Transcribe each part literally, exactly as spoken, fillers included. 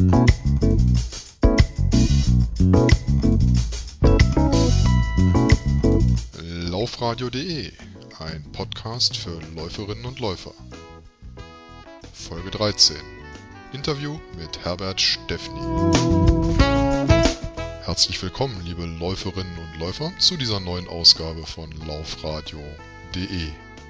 Laufradio punkt de, ein Podcast für Läuferinnen und Läufer. Folge dreizehn. Interview mit Herbert Steffny. Herzlich willkommen, liebe Läuferinnen und Läufer, zu dieser neuen Ausgabe von Laufradio punkt de.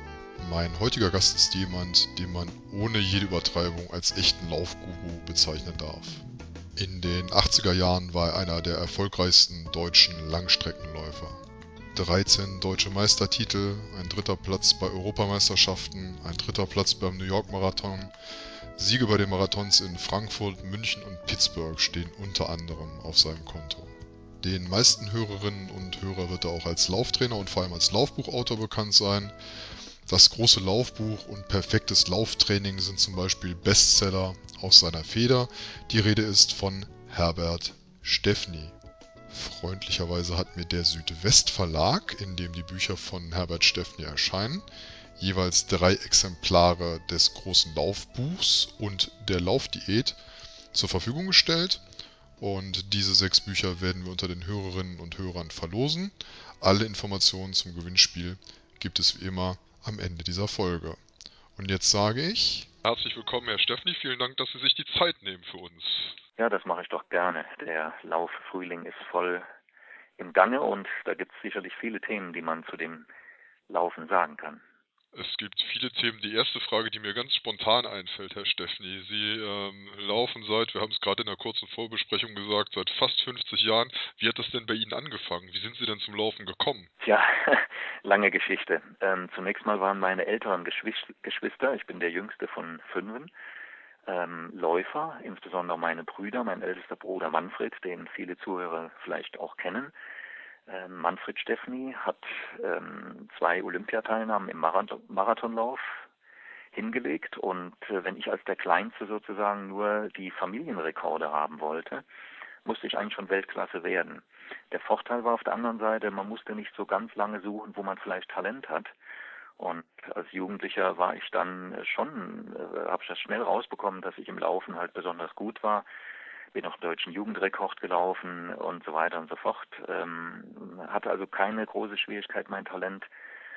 Mein heutiger Gast ist jemand, den man ohne jede Übertreibung als echten Laufguru bezeichnen darf. In den achtziger Jahren war er einer der erfolgreichsten deutschen Langstreckenläufer. dreizehn deutsche Meistertitel, ein dritter Platz bei Europameisterschaften, ein dritter Platz beim New York Marathon, Siege bei den Marathons in Frankfurt, München und Pittsburgh stehen unter anderem auf seinem Konto. Den meisten Hörerinnen und Hörer wird er auch als Lauftrainer und vor allem als Laufbuchautor bekannt sein. Das große Laufbuch und perfektes Lauftraining sind zum Beispiel Bestseller aus seiner Feder. Die Rede ist von Herbert Steffny. Freundlicherweise hat mir der Südwest Verlag, in dem die Bücher von Herbert Steffny erscheinen, jeweils drei Exemplare des großen Laufbuchs und der Laufdiät zur Verfügung gestellt. Und diese sechs Bücher werden wir unter den Hörerinnen und Hörern verlosen. Alle Informationen zum Gewinnspiel gibt es wie immer am Ende dieser Folge. Und jetzt sage ich... Herzlich willkommen, Herr Steffny. Vielen Dank, dass Sie sich die Zeit nehmen für uns. Ja, das mache ich doch gerne. Der Lauffrühling ist voll im Gange und da gibt es sicherlich viele Themen, die man zu dem Laufen sagen kann. Es gibt viele Themen. Die erste Frage, die mir ganz spontan einfällt, Herr Steffny. Sie ähm, laufen seit, wir haben es gerade in einer kurzen Vorbesprechung gesagt, seit fast fünfzig Jahren. Wie hat das denn bei Ihnen angefangen? Wie sind Sie denn zum Laufen gekommen? Tja, lange Geschichte. Ähm, zunächst mal waren meine älteren Geschwis- Geschwister, ich bin der jüngste von fünfen, ähm, Läufer, insbesondere meine Brüder, mein ältester Bruder Manfred, den viele Zuhörer vielleicht auch kennen. Ähm, Manfred Steffny hat ähm, zwei Olympiateilnahmen im Marathon- Marathonlauf hingelegt und äh, wenn ich als der Kleinste sozusagen nur die Familienrekorde haben wollte, musste ich eigentlich schon Weltklasse werden. Der Vorteil war auf der anderen Seite, man musste nicht so ganz lange suchen, wo man vielleicht Talent hat. Und als Jugendlicher war ich dann schon, äh, habe ich das schnell rausbekommen, dass ich im Laufen halt besonders gut war. Bin auch einen deutschen Jugendrekord gelaufen und so weiter und so fort. Ähm, hatte also keine große Schwierigkeit, mein Talent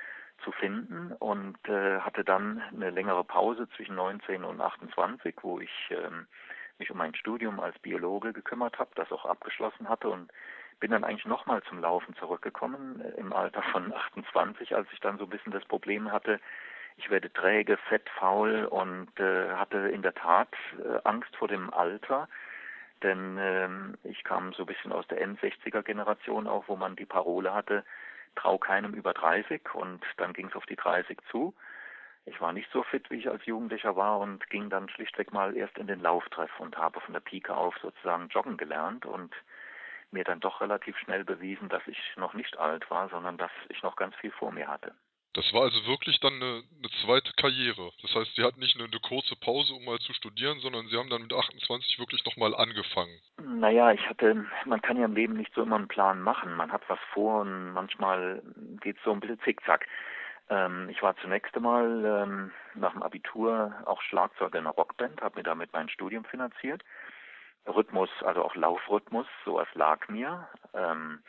zu finden und äh, hatte dann eine längere Pause zwischen neunzehn und achtundzwanzig, wo ich ähm, mich um mein Studium als Biologe gekümmert habe, das auch abgeschlossen hatte und bin dann eigentlich nochmal zum Laufen zurückgekommen äh, im Alter von achtundzwanzig, als ich dann so ein bisschen das Problem hatte, ich werde träge, fett, faul und äh, hatte in der Tat äh, Angst vor dem Alter, denn ähm, ich kam so ein bisschen aus der Endsechziger-Generation auch, wo man die Parole hatte, trau keinem über dreißig und dann ging es auf die dreißig zu. Ich war nicht so fit, wie ich als Jugendlicher war und ging dann schlichtweg mal erst in den Lauftreff und habe von der Pike auf sozusagen joggen gelernt und mir dann doch relativ schnell bewiesen, dass ich noch nicht alt war, sondern dass ich noch ganz viel vor mir hatte. Das war also wirklich dann eine, eine zweite Karriere. Das heißt, Sie hatten nicht eine, eine kurze Pause, um mal zu studieren, sondern Sie haben dann mit achtundzwanzig wirklich nochmal angefangen. Naja, ich hatte, man kann ja im Leben nicht so immer einen Plan machen. Man hat was vor und manchmal geht es so ein bisschen zickzack. Ähm, ich war zunächst einmal ähm, nach dem Abitur auch Schlagzeuger in einer Rockband, habe mir damit mein Studium finanziert. Rhythmus, also auch Laufrhythmus, sowas lag mir. Ähm,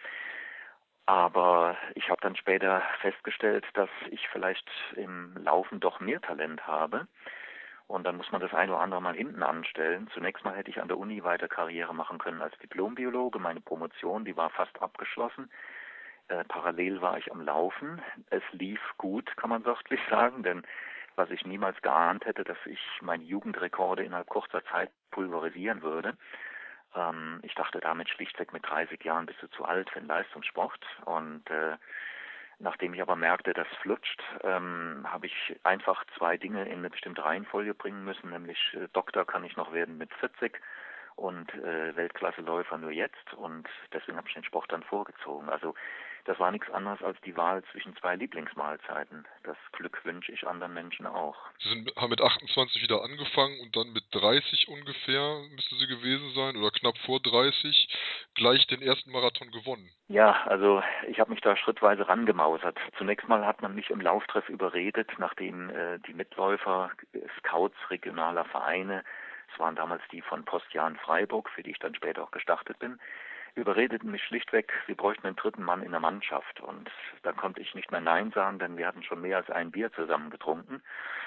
aber ich habe dann später festgestellt, dass ich vielleicht im Laufen doch mehr Talent habe. Und dann muss man das ein oder andere mal hinten anstellen. Zunächst mal hätte ich an der Uni weiter Karriere machen können als Diplombiologe. Meine Promotion, die war fast abgeschlossen. Äh, parallel war ich am Laufen. Es lief gut, kann man wörtlich sagen, denn was ich niemals geahnt hätte, dass ich meine Jugendrekorde innerhalb kurzer Zeit pulverisieren würde. Ähm, ich dachte damit schlichtweg, mit dreißig Jahren bist du zu alt für den Leistungssport. Und äh, nachdem ich aber merkte, das flutscht, ähm, habe ich einfach zwei Dinge in eine bestimmte Reihenfolge bringen müssen, nämlich äh, Doktor kann ich noch werden mit vierzig und äh, Weltklasseläufer nur jetzt. Und deswegen habe ich den Sport dann vorgezogen. Also das war nichts anderes als die Wahl zwischen zwei Lieblingsmahlzeiten. Das Glück wünsche ich anderen Menschen auch. Sie sind, haben mit achtundzwanzig wieder angefangen und dann mit dreißig ungefähr, müsste Sie gewesen sein, oder knapp vor dreißig, gleich den ersten Marathon gewonnen. Ja, also ich habe mich da schrittweise rangemausert. Zunächst mal hat man mich im Lauftreff überredet, nachdem äh, die Mitläufer, Scouts regionaler Vereine das waren damals die von Postjahn Freiburg, für die ich dann später auch gestartet bin, überredeten mich schlichtweg, sie bräuchten einen dritten Mann in der Mannschaft. Und da konnte ich nicht mehr Nein sagen, denn wir hatten schon mehr als ein Bier zusammen getrunken.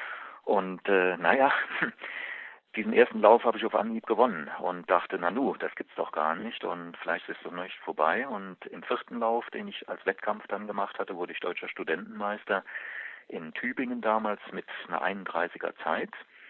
Und äh, naja, diesen ersten Lauf habe ich auf Anhieb gewonnen und dachte, na nu, das gibt's doch gar nicht und vielleicht ist es noch nicht vorbei. Und im vierten Lauf, den ich als Wettkampf dann gemacht hatte, wurde ich deutscher Studentenmeister in Tübingen damals mit einer einunddreißiger Zeit.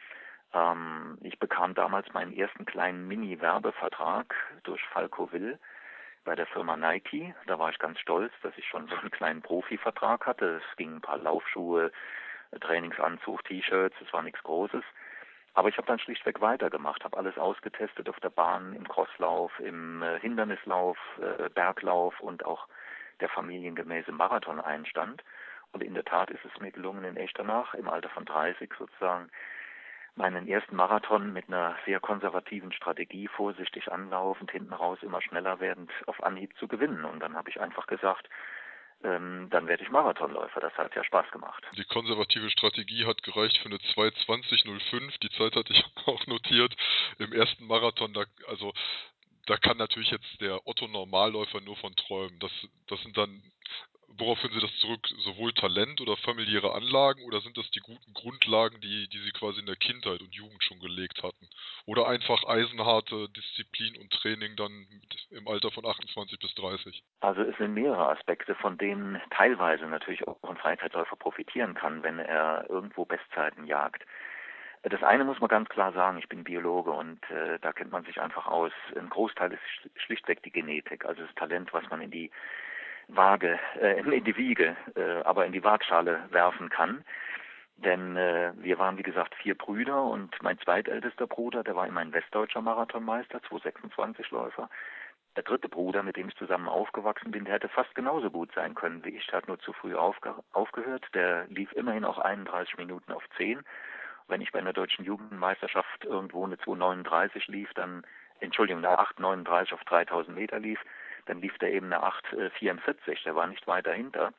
Ähm, ich bekam damals meinen ersten kleinen Mini-Werbevertrag durch Falco Will bei der Firma Nike. Da war ich ganz stolz, dass ich schon so einen kleinen Profivertrag hatte. Es gingen ein paar Laufschuhe, Trainingsanzug, T-Shirts, es war nichts Großes. Aber ich habe dann schlichtweg weitergemacht, habe alles ausgetestet auf der Bahn, im Crosslauf, im äh, Hindernislauf, äh, Berglauf und auch der familiengemäße Marathon-Einstand. Und in der Tat ist es mir gelungen, in Echternach im Alter von dreißig sozusagen meinen ersten Marathon mit einer sehr konservativen Strategie, vorsichtig anlaufend, hinten raus immer schneller werdend, auf Anhieb zu gewinnen. Und dann habe ich einfach gesagt, ähm, dann werde ich Marathonläufer. Das hat ja Spaß gemacht. Die konservative Strategie hat gereicht für eine zwei zwanzig null fünf. Die Zeit hatte ich auch notiert. Im ersten Marathon, da, also da kann natürlich jetzt der Otto-Normalläufer nur von träumen. Das, das sind dann, worauf führen Sie das zurück? Sowohl Talent oder familiäre Anlagen oder sind das die guten Grundlagen, die, die Sie quasi in der Kindheit und Jugend schon gelegt hatten? Oder einfach eisenharte Disziplin und Training dann im Alter von achtundzwanzig bis dreißig? Also es sind mehrere Aspekte, von denen teilweise natürlich auch ein Freizeitläufer profitieren kann, wenn er irgendwo Bestzeiten jagt. Das eine muss man ganz klar sagen, ich bin Biologe und äh, da kennt man sich einfach aus. Ein Großteil ist schlichtweg die Genetik, also das Talent, was man in die Waage, äh, in die Wiege, äh, aber in die Waagschale werfen kann. Denn äh, wir waren, wie gesagt, vier Brüder und mein zweitältester Bruder, der war immer ein westdeutscher Marathonmeister, zwei sechsundzwanzig Läufer. Der dritte Bruder, mit dem ich zusammen aufgewachsen bin, der hätte fast genauso gut sein können wie ich. Der hat nur zu früh aufge aufgehört. Der lief immerhin auch einunddreißig Minuten auf zehn. Wenn ich bei einer deutschen Jugendmeisterschaft irgendwo eine zwei neununddreißig lief, dann, Entschuldigung, eine acht neununddreißig auf dreitausend Meter lief, dann lief der eben eine acht vierundvierzig. Der war nicht weit dahinter.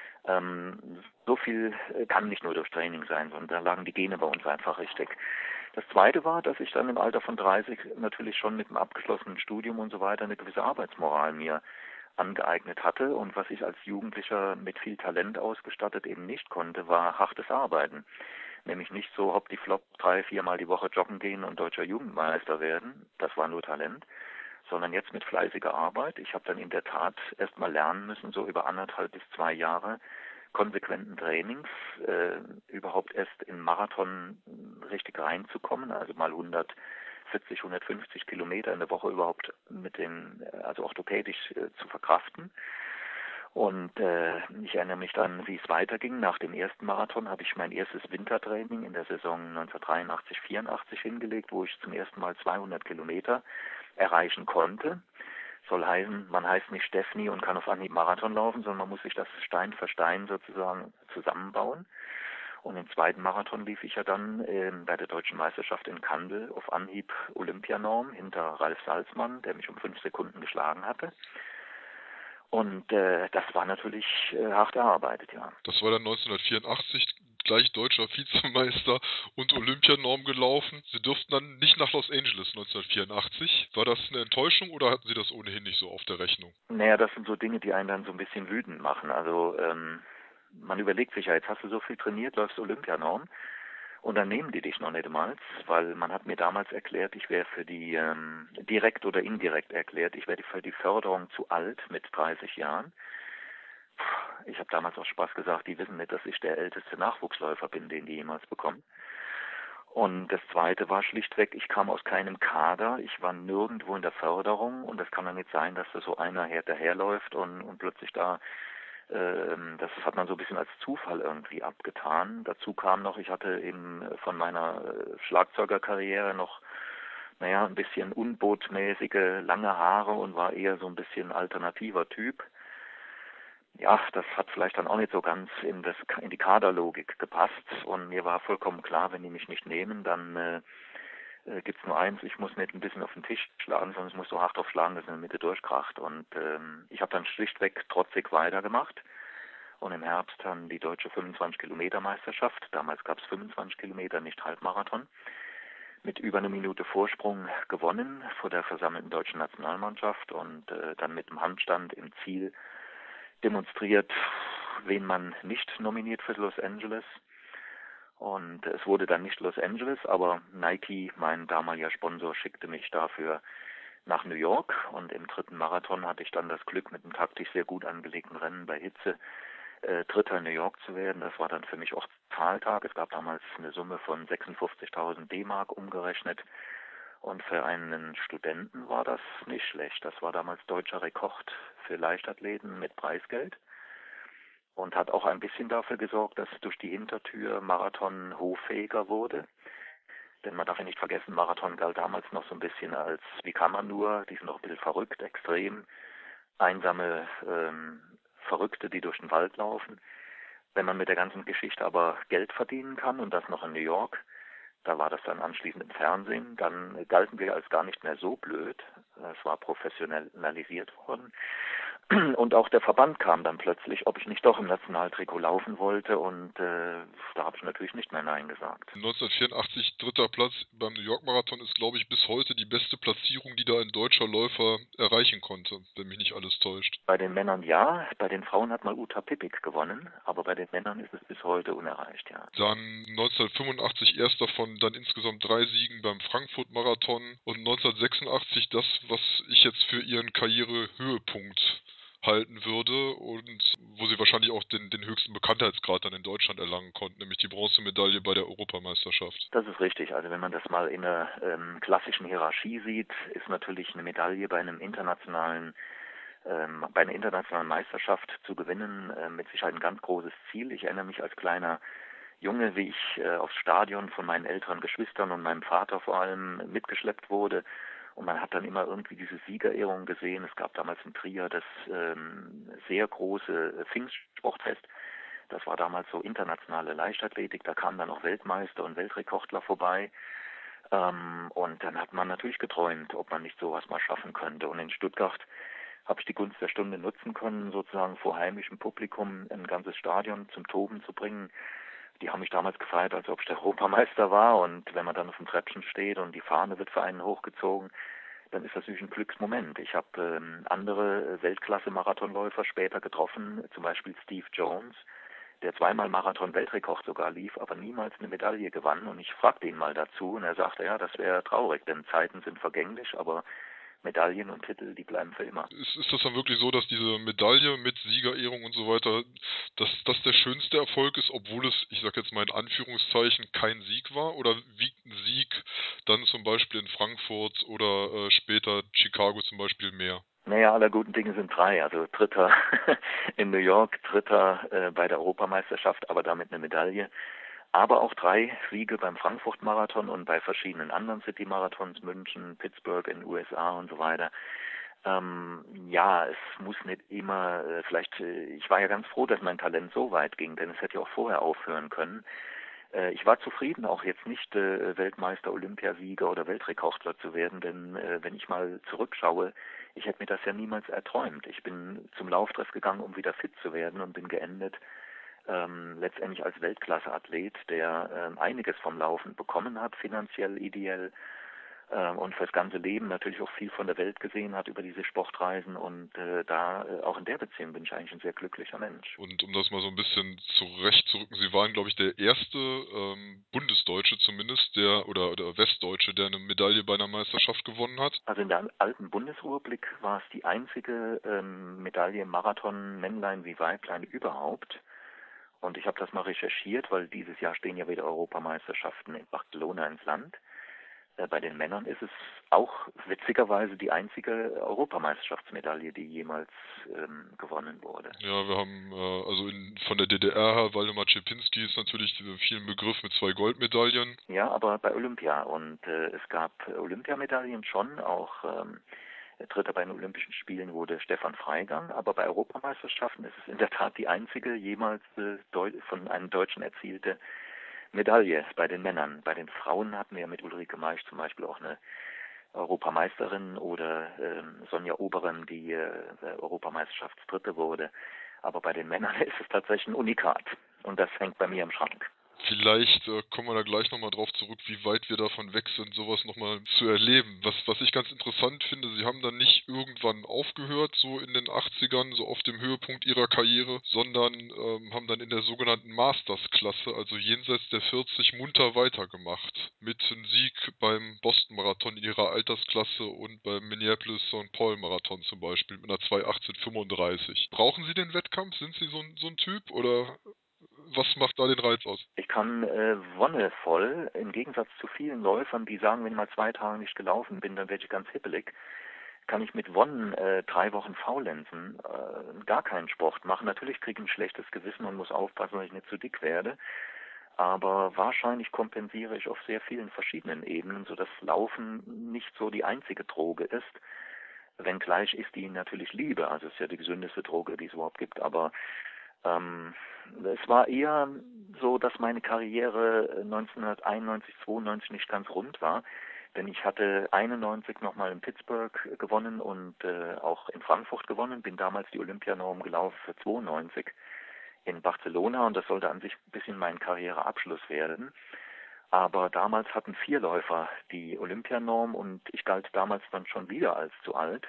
Ähm, so viel kann nicht nur durch Training sein, sondern da lagen die Gene bei uns einfach richtig. Das Zweite war, dass ich dann im Alter von dreißig natürlich schon mit einem abgeschlossenen Studium und so weiter eine gewisse Arbeitsmoral mir angeeignet hatte. Und was ich als Jugendlicher mit viel Talent ausgestattet eben nicht konnte, war hartes Arbeiten. Nämlich nicht so hopp die flop drei, viermal die Woche joggen gehen und deutscher Jugendmeister werden. Das war nur Talent. Sondern jetzt mit fleißiger Arbeit. Ich habe dann in der Tat erst mal lernen müssen, so über anderthalb bis zwei Jahre konsequenten Trainings, äh, überhaupt erst in Marathon richtig reinzukommen, also mal hundertvierzig, hundertfünfzig Kilometer in der Woche überhaupt mit den, also orthopädisch äh, zu verkraften. Und äh, ich erinnere mich dann, wie es weiterging. Nach dem ersten Marathon habe ich mein erstes Wintertraining in der Saison neunzehnhundertdreiundachtzig, vierundachtzig hingelegt, wo ich zum ersten Mal zweihundert Kilometer erreichen konnte. Soll heißen, man heißt nicht Stefni und kann auf Anhieb Marathon laufen, sondern man muss sich das Stein für Stein sozusagen zusammenbauen. Und im zweiten Marathon lief ich ja dann äh, bei der Deutschen Meisterschaft in Kandel auf Anhieb Olympianorm hinter Ralf Salzmann, der mich um fünf Sekunden geschlagen hatte. Und äh, das war natürlich äh, hart erarbeitet, ja. Das war dann neunzehnhundertvierundachtzig, gleich deutscher Vizemeister und Olympianorm gelaufen. Sie durften dann nicht nach Los Angeles neunzehnhundertvierundachtzig. War das eine Enttäuschung oder hatten Sie das ohnehin nicht so auf der Rechnung? Naja, das sind so Dinge, die einen dann so ein bisschen wütend machen. Also ähm, man überlegt sich ja, jetzt hast du so viel trainiert, läufst Olympianorm und dann nehmen die dich noch nicht einmal, weil man hat mir damals erklärt, ich wäre für die, ähm, direkt oder indirekt erklärt, ich wäre für die Förderung zu alt mit dreißig Jahren. Ich habe damals auch Spaß gesagt, die wissen nicht, dass ich der älteste Nachwuchsläufer bin, den die jemals bekommen. Und das Zweite war schlichtweg, ich kam aus keinem Kader, ich war nirgendwo in der Förderung und das kann doch nicht sein, dass da so einer hinterherläuft und, und plötzlich da, ähm, das hat man so ein bisschen als Zufall irgendwie abgetan. Dazu kam noch, ich hatte eben von meiner Schlagzeugerkarriere noch, naja, ein bisschen unbotmäßige lange Haare und war eher so ein bisschen alternativer Typ. Ja, das hat vielleicht dann auch nicht so ganz in, das, in die Kaderlogik gepasst und mir war vollkommen klar, wenn die mich nicht nehmen, dann äh, äh, gibt's nur eins, ich muss nicht ein bisschen auf den Tisch schlagen, sondern ich muss so hart drauf schlagen, dass es in der Mitte durchkracht. Und ähm, ich habe dann schlichtweg trotzig weitergemacht und im Herbst dann die deutsche fünfundzwanzig Kilometer Meisterschaft, damals gab es fünfundzwanzig Kilometer, nicht Halbmarathon, mit über eine Minute Vorsprung gewonnen vor der versammelten deutschen Nationalmannschaft und äh, dann mit dem Handstand im Ziel demonstriert, wen man nicht nominiert für Los Angeles. Und es wurde dann nicht Los Angeles, aber Nike, mein damaliger Sponsor, schickte mich dafür nach New York. Und im dritten Marathon hatte ich dann das Glück, mit einem taktisch sehr gut angelegten Rennen bei Hitze äh, Dritter in New York zu werden. Das war dann für mich auch Zahltag. Es gab damals eine Summe von sechsundfünfzigtausend D-Mark umgerechnet. Und für einen Studenten war das nicht schlecht. Das war damals deutscher Rekord für Leichtathleten mit Preisgeld. Und hat auch ein bisschen dafür gesorgt, dass durch die Hintertür Marathon hoffähiger wurde. Denn man darf ja nicht vergessen, Marathon galt damals noch so ein bisschen als, wie kann man nur, die sind noch ein bisschen verrückt, extrem, einsame ähm, Verrückte, die durch den Wald laufen. Wenn man mit der ganzen Geschichte aber Geld verdienen kann und das noch in New York, da war das dann anschließend im Fernsehen, dann galten wir als gar nicht mehr so blöd. Es war professionalisiert worden. Und auch der Verband kam dann plötzlich, ob ich nicht doch im Nationaltrikot laufen wollte und äh, da habe ich natürlich nicht mehr Nein gesagt. neunzehnhundertvierundachtzig dritter Platz beim New York Marathon ist, glaube ich, bis heute die beste Platzierung, die da ein deutscher Läufer erreichen konnte, wenn mich nicht alles täuscht. Bei den Männern ja, bei den Frauen hat mal Uta Pippik gewonnen, aber bei den Männern ist es bis heute unerreicht, ja. Dann neunzehnhundertfünfundachtzig erster von dann insgesamt drei Siegen beim Frankfurt Marathon und neunzehnhundertsechsundachtzig das, was ich jetzt für ihren Karrierehöhepunkt halten würde und wo sie wahrscheinlich auch den, den höchsten Bekanntheitsgrad dann in Deutschland erlangen konnten, nämlich die Bronzemedaille bei der Europameisterschaft. Das ist richtig. Also wenn man das mal in einer ähm, klassischen Hierarchie sieht, ist natürlich eine Medaille bei einem internationalen ähm, bei einer internationalen Meisterschaft zu gewinnen äh, mit Sicherheit ein ganz großes Ziel. Ich erinnere mich als kleiner Junge, wie ich äh, aufs Stadion von meinen älteren Geschwistern und meinem Vater vor allem mitgeschleppt wurde. Und man hat dann immer irgendwie diese Siegerehrung gesehen. Es gab damals in Trier das ähm, sehr große Pfingstsportfest. Das war damals so internationale Leichtathletik. Da kamen dann auch Weltmeister und Weltrekordler vorbei. Ähm, und dann hat man natürlich geträumt, ob man nicht sowas mal schaffen könnte. Und in Stuttgart habe ich die Gunst der Stunde nutzen können, sozusagen vor heimischem Publikum ein ganzes Stadion zum Toben zu bringen. Die haben mich damals gefeiert, als ob ich der Europameister war. Und wenn man dann auf dem Treppchen steht und die Fahne wird für einen hochgezogen, dann ist das natürlich ein Glücksmoment. Ich habe ähm, andere Weltklasse-Marathonläufer später getroffen, zum Beispiel Steve Jones, der zweimal Marathon-Weltrekord sogar lief, aber niemals eine Medaille gewann. Und ich fragte ihn mal dazu und er sagte, ja, das wäre traurig, denn Zeiten sind vergänglich, aber Medaillen und Titel, die bleiben für immer. Ist, ist das dann wirklich so, dass diese Medaille mit Siegerehrung und so weiter, dass das der schönste Erfolg ist, obwohl es, ich sag jetzt mal in Anführungszeichen, kein Sieg war? Oder wiegt ein Sieg dann zum Beispiel in Frankfurt oder äh, später Chicago zum Beispiel mehr? Naja, aller guten Dinge sind drei. Also Dritter in New York, Dritter äh, bei der Europameisterschaft, aber damit eine Medaille. Aber auch drei Siege beim Frankfurt-Marathon und bei verschiedenen anderen City-Marathons, München, Pittsburgh in den U S A und so weiter. Ähm, ja, es muss nicht immer, äh, vielleicht, äh, ich war ja ganz froh, dass mein Talent so weit ging, denn es hätte ja auch vorher aufhören können. Äh, ich war zufrieden, auch jetzt nicht äh, Weltmeister, Olympiasieger oder Weltrekordler zu werden, denn äh, wenn ich mal zurückschaue, ich hätte mir das ja niemals erträumt. Ich bin zum Lauftreff gegangen, um wieder fit zu werden und bin geendet ähm, letztendlich als Weltklasse-Athlet, der ähm, einiges vom Laufen bekommen hat, finanziell, ideell ähm, und fürs ganze Leben natürlich auch viel von der Welt gesehen hat über diese Sportreisen und äh, da äh, auch in der Beziehung bin ich eigentlich ein sehr glücklicher Mensch. Und um das mal so ein bisschen zurechtzurücken, Sie waren, glaube ich, der erste ähm, Bundesdeutsche zumindest, der oder, oder Westdeutsche, der eine Medaille bei einer Meisterschaft gewonnen hat. Also in der alten Bundesrepublik war es die einzige ähm, Medaille im Marathon, Männlein wie Weiblein, überhaupt. Und ich habe das mal recherchiert, weil dieses Jahr stehen ja wieder Europameisterschaften in Barcelona ins Land. Äh, bei den Männern ist es auch witzigerweise die einzige Europameisterschaftsmedaille, die jemals ähm, gewonnen wurde. Ja, wir haben äh, also in, von der D D R her, Waldemar Czerpinski ist natürlich viel im Begriff mit zwei Goldmedaillen. Ja, aber bei Olympia. Und äh, es gab Olympiamedaillen schon, auch ähm, Dritter bei den Olympischen Spielen wurde Stefan Freigang, aber bei Europameisterschaften ist es in der Tat die einzige jemals äh, von einem Deutschen erzielte Medaille bei den Männern. Bei den Frauen hatten wir mit Ulrike Maisch zum Beispiel auch eine Europameisterin oder ähm, Sonja Oberem, die äh, Europameisterschaftsdritte wurde. Aber bei den Männern ist es tatsächlich ein Unikat und das hängt bei mir im Schrank. Vielleicht äh, kommen wir da gleich nochmal drauf zurück, wie weit wir davon weg sind, sowas nochmal zu erleben. Was, was ich ganz interessant finde, Sie haben dann nicht irgendwann aufgehört, so in den achtzigern, so auf dem Höhepunkt Ihrer Karriere, sondern ähm, haben dann in der sogenannten Masters-Klasse, also jenseits der vierzig, munter weitergemacht. Mit einem Sieg beim Boston-Marathon in Ihrer Altersklasse und beim Minneapolis-Saint Paul-Marathon zum Beispiel mit einer zwei achtzehn fünfunddreißig. Brauchen Sie den Wettkampf? Sind Sie so ein, so ein Typ oder was macht da den Reiz aus? Ich kann äh, wonnevoll, im Gegensatz zu vielen Läufern, die sagen, wenn ich mal zwei Tage nicht gelaufen bin, dann werde ich ganz hippelig, kann ich mit Wonnen äh, drei Wochen faulenzen, äh, gar keinen Sport machen. Natürlich kriege ich ein schlechtes Gewissen und muss aufpassen, dass ich nicht zu dick werde. Aber wahrscheinlich kompensiere ich auf sehr vielen verschiedenen Ebenen, sodass Laufen nicht so die einzige Droge ist. Wenngleich ich die natürlich liebe. Also es ist ja die gesündeste Droge, die es überhaupt gibt. Aber ähm, es war eher so, dass meine Karriere neunzehnhunderteinundneunzig, zweiundneunzig nicht ganz rund war. Denn ich hatte einundneunzig nochmal in Pittsburgh gewonnen und äh, auch in Frankfurt gewonnen. Bin damals die Olympianorm gelaufen für zweiundneunzig in Barcelona und das sollte an sich ein bisschen mein Karriereabschluss werden. Aber damals hatten vier Läufer die Olympianorm und ich galt damals dann schon wieder als zu alt.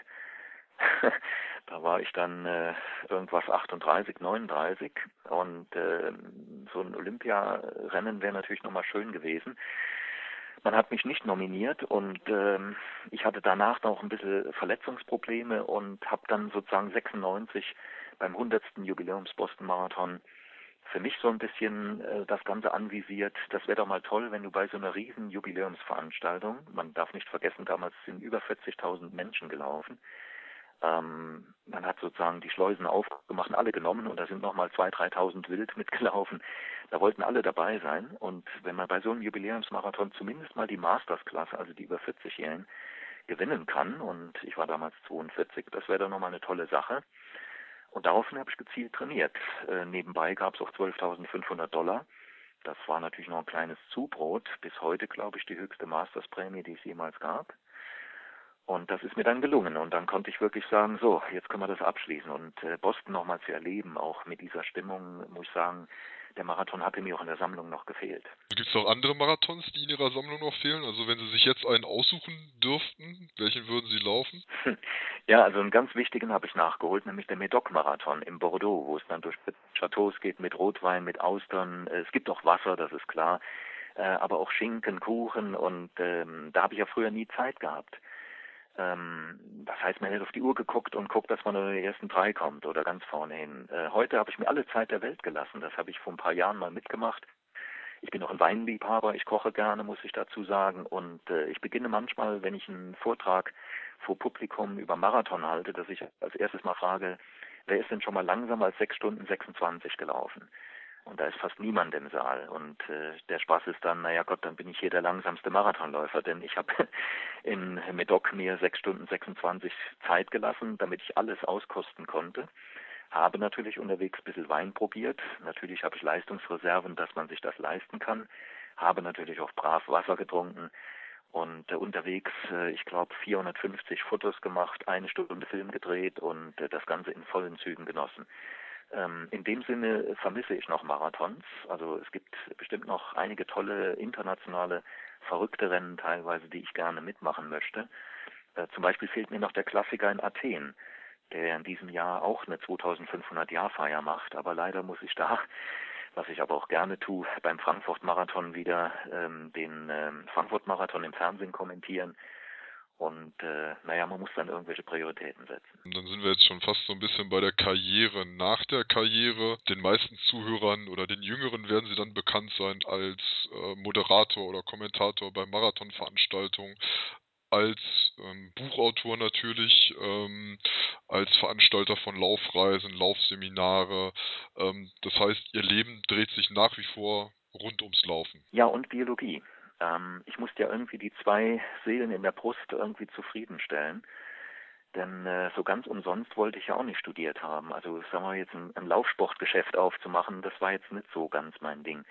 Da war ich dann äh, irgendwas achtunddreißig, neununddreißig und äh, so ein Olympiarennen wäre natürlich nochmal schön gewesen. Man hat mich nicht nominiert und ähm, ich hatte danach noch ein bisschen Verletzungsprobleme und habe dann sozusagen sechsundneunzig beim hundertsten Jubiläums Boston Marathon für mich so ein bisschen äh, das Ganze anvisiert. Das wäre doch mal toll, wenn du bei so einer riesen Jubiläumsveranstaltung, man darf nicht vergessen, damals sind über vierzigtausend Menschen gelaufen, ähm, man hat sozusagen die Schleusen aufgemacht und alle genommen und da sind nochmal zweitausend, dreitausend wild mitgelaufen. Da wollten alle dabei sein und wenn man bei so einem Jubiläumsmarathon zumindest mal die Masters-Klasse, also die über vierzig-Jährigen, gewinnen kann und ich war damals zweiundvierzig, das wäre dann nochmal eine tolle Sache. Und daraufhin habe ich gezielt trainiert. Äh, nebenbei gab es auch zwölftausendfünfhundert Dollar. Das war natürlich noch ein kleines Zubrot. Bis heute, glaube ich, die höchste Masters-Prämie, die es jemals gab. Und das ist mir dann gelungen. Und dann konnte ich wirklich sagen, so, jetzt können wir das abschließen. Und äh, Boston nochmal zu erleben, auch mit dieser Stimmung, muss ich sagen, der Marathon hatte mir auch in der Sammlung noch gefehlt. Gibt es noch andere Marathons, die in Ihrer Sammlung noch fehlen? Also wenn Sie sich jetzt einen aussuchen dürften, welchen würden Sie laufen? Ja, also einen ganz wichtigen habe ich nachgeholt, nämlich der Médoc-Marathon in Bordeaux, wo es dann durch Chateaus geht mit Rotwein, mit Austern. Es gibt auch Wasser, das ist klar, äh, aber auch Schinken, Kuchen und ähm, da habe ich ja früher nie Zeit gehabt. Ähm, das heißt, man hat auf die Uhr geguckt und guckt, dass man in die ersten drei kommt oder ganz vorne hin. Äh, heute habe ich mir alle Zeit der Welt gelassen. Das habe ich vor ein paar Jahren mal mitgemacht. Ich bin auch ein Weinliebhaber, ich koche gerne, muss ich dazu sagen. Und äh, ich beginne manchmal, wenn ich einen Vortrag vor Publikum über Marathon halte, dass ich als erstes mal frage, wer ist denn schon mal langsamer als sechs Stunden sechsundzwanzig gelaufen? Und da ist fast niemand im Saal. Und äh, der Spaß ist dann, naja Gott, dann bin ich hier der langsamste Marathonläufer, denn ich habe in Medoc mir sechs Stunden sechsundzwanzig Zeit gelassen, damit ich alles auskosten konnte. Habe natürlich unterwegs ein bisschen Wein probiert. Natürlich habe ich Leistungsreserven, dass man sich das leisten kann. Habe natürlich auch brav Wasser getrunken und äh, unterwegs, äh, ich glaube, vierhundertfünfzig Fotos gemacht, eine Stunde Film gedreht und äh, das Ganze in vollen Zügen genossen. Ähm, in dem Sinne vermisse ich noch Marathons. Also es gibt bestimmt noch einige tolle internationale verrückte Rennen teilweise, die ich gerne mitmachen möchte. Äh, zum Beispiel fehlt mir noch der Klassiker in Athen, der in diesem Jahr auch eine zweitausendfünfhundert-Jahr-Feier macht. Aber leider muss ich da, was ich aber auch gerne tue, beim Frankfurt-Marathon wieder ähm, den ähm, Frankfurt-Marathon im Fernsehen kommentieren. Und äh, naja, man muss dann irgendwelche Prioritäten setzen. Und dann sind wir jetzt schon fast so ein bisschen bei der Karriere nach der Karriere. Den meisten Zuhörern oder den Jüngeren werden Sie dann bekannt sein als äh, Moderator oder Kommentator bei Marathonveranstaltungen, als ähm, Buchautor natürlich, ähm, als Veranstalter von Laufreisen, Laufseminare. Ähm, das heißt, Ihr Leben dreht sich nach wie vor rund ums Laufen. Ja, und Biologie. Ähm, ich musste ja irgendwie die zwei Seelen in der Brust irgendwie zufriedenstellen. Denn äh, so ganz umsonst wollte ich ja auch nicht studiert haben. Also sagen wir jetzt ein, ein Laufsportgeschäft aufzumachen, das war jetzt nicht so ganz mein Ding.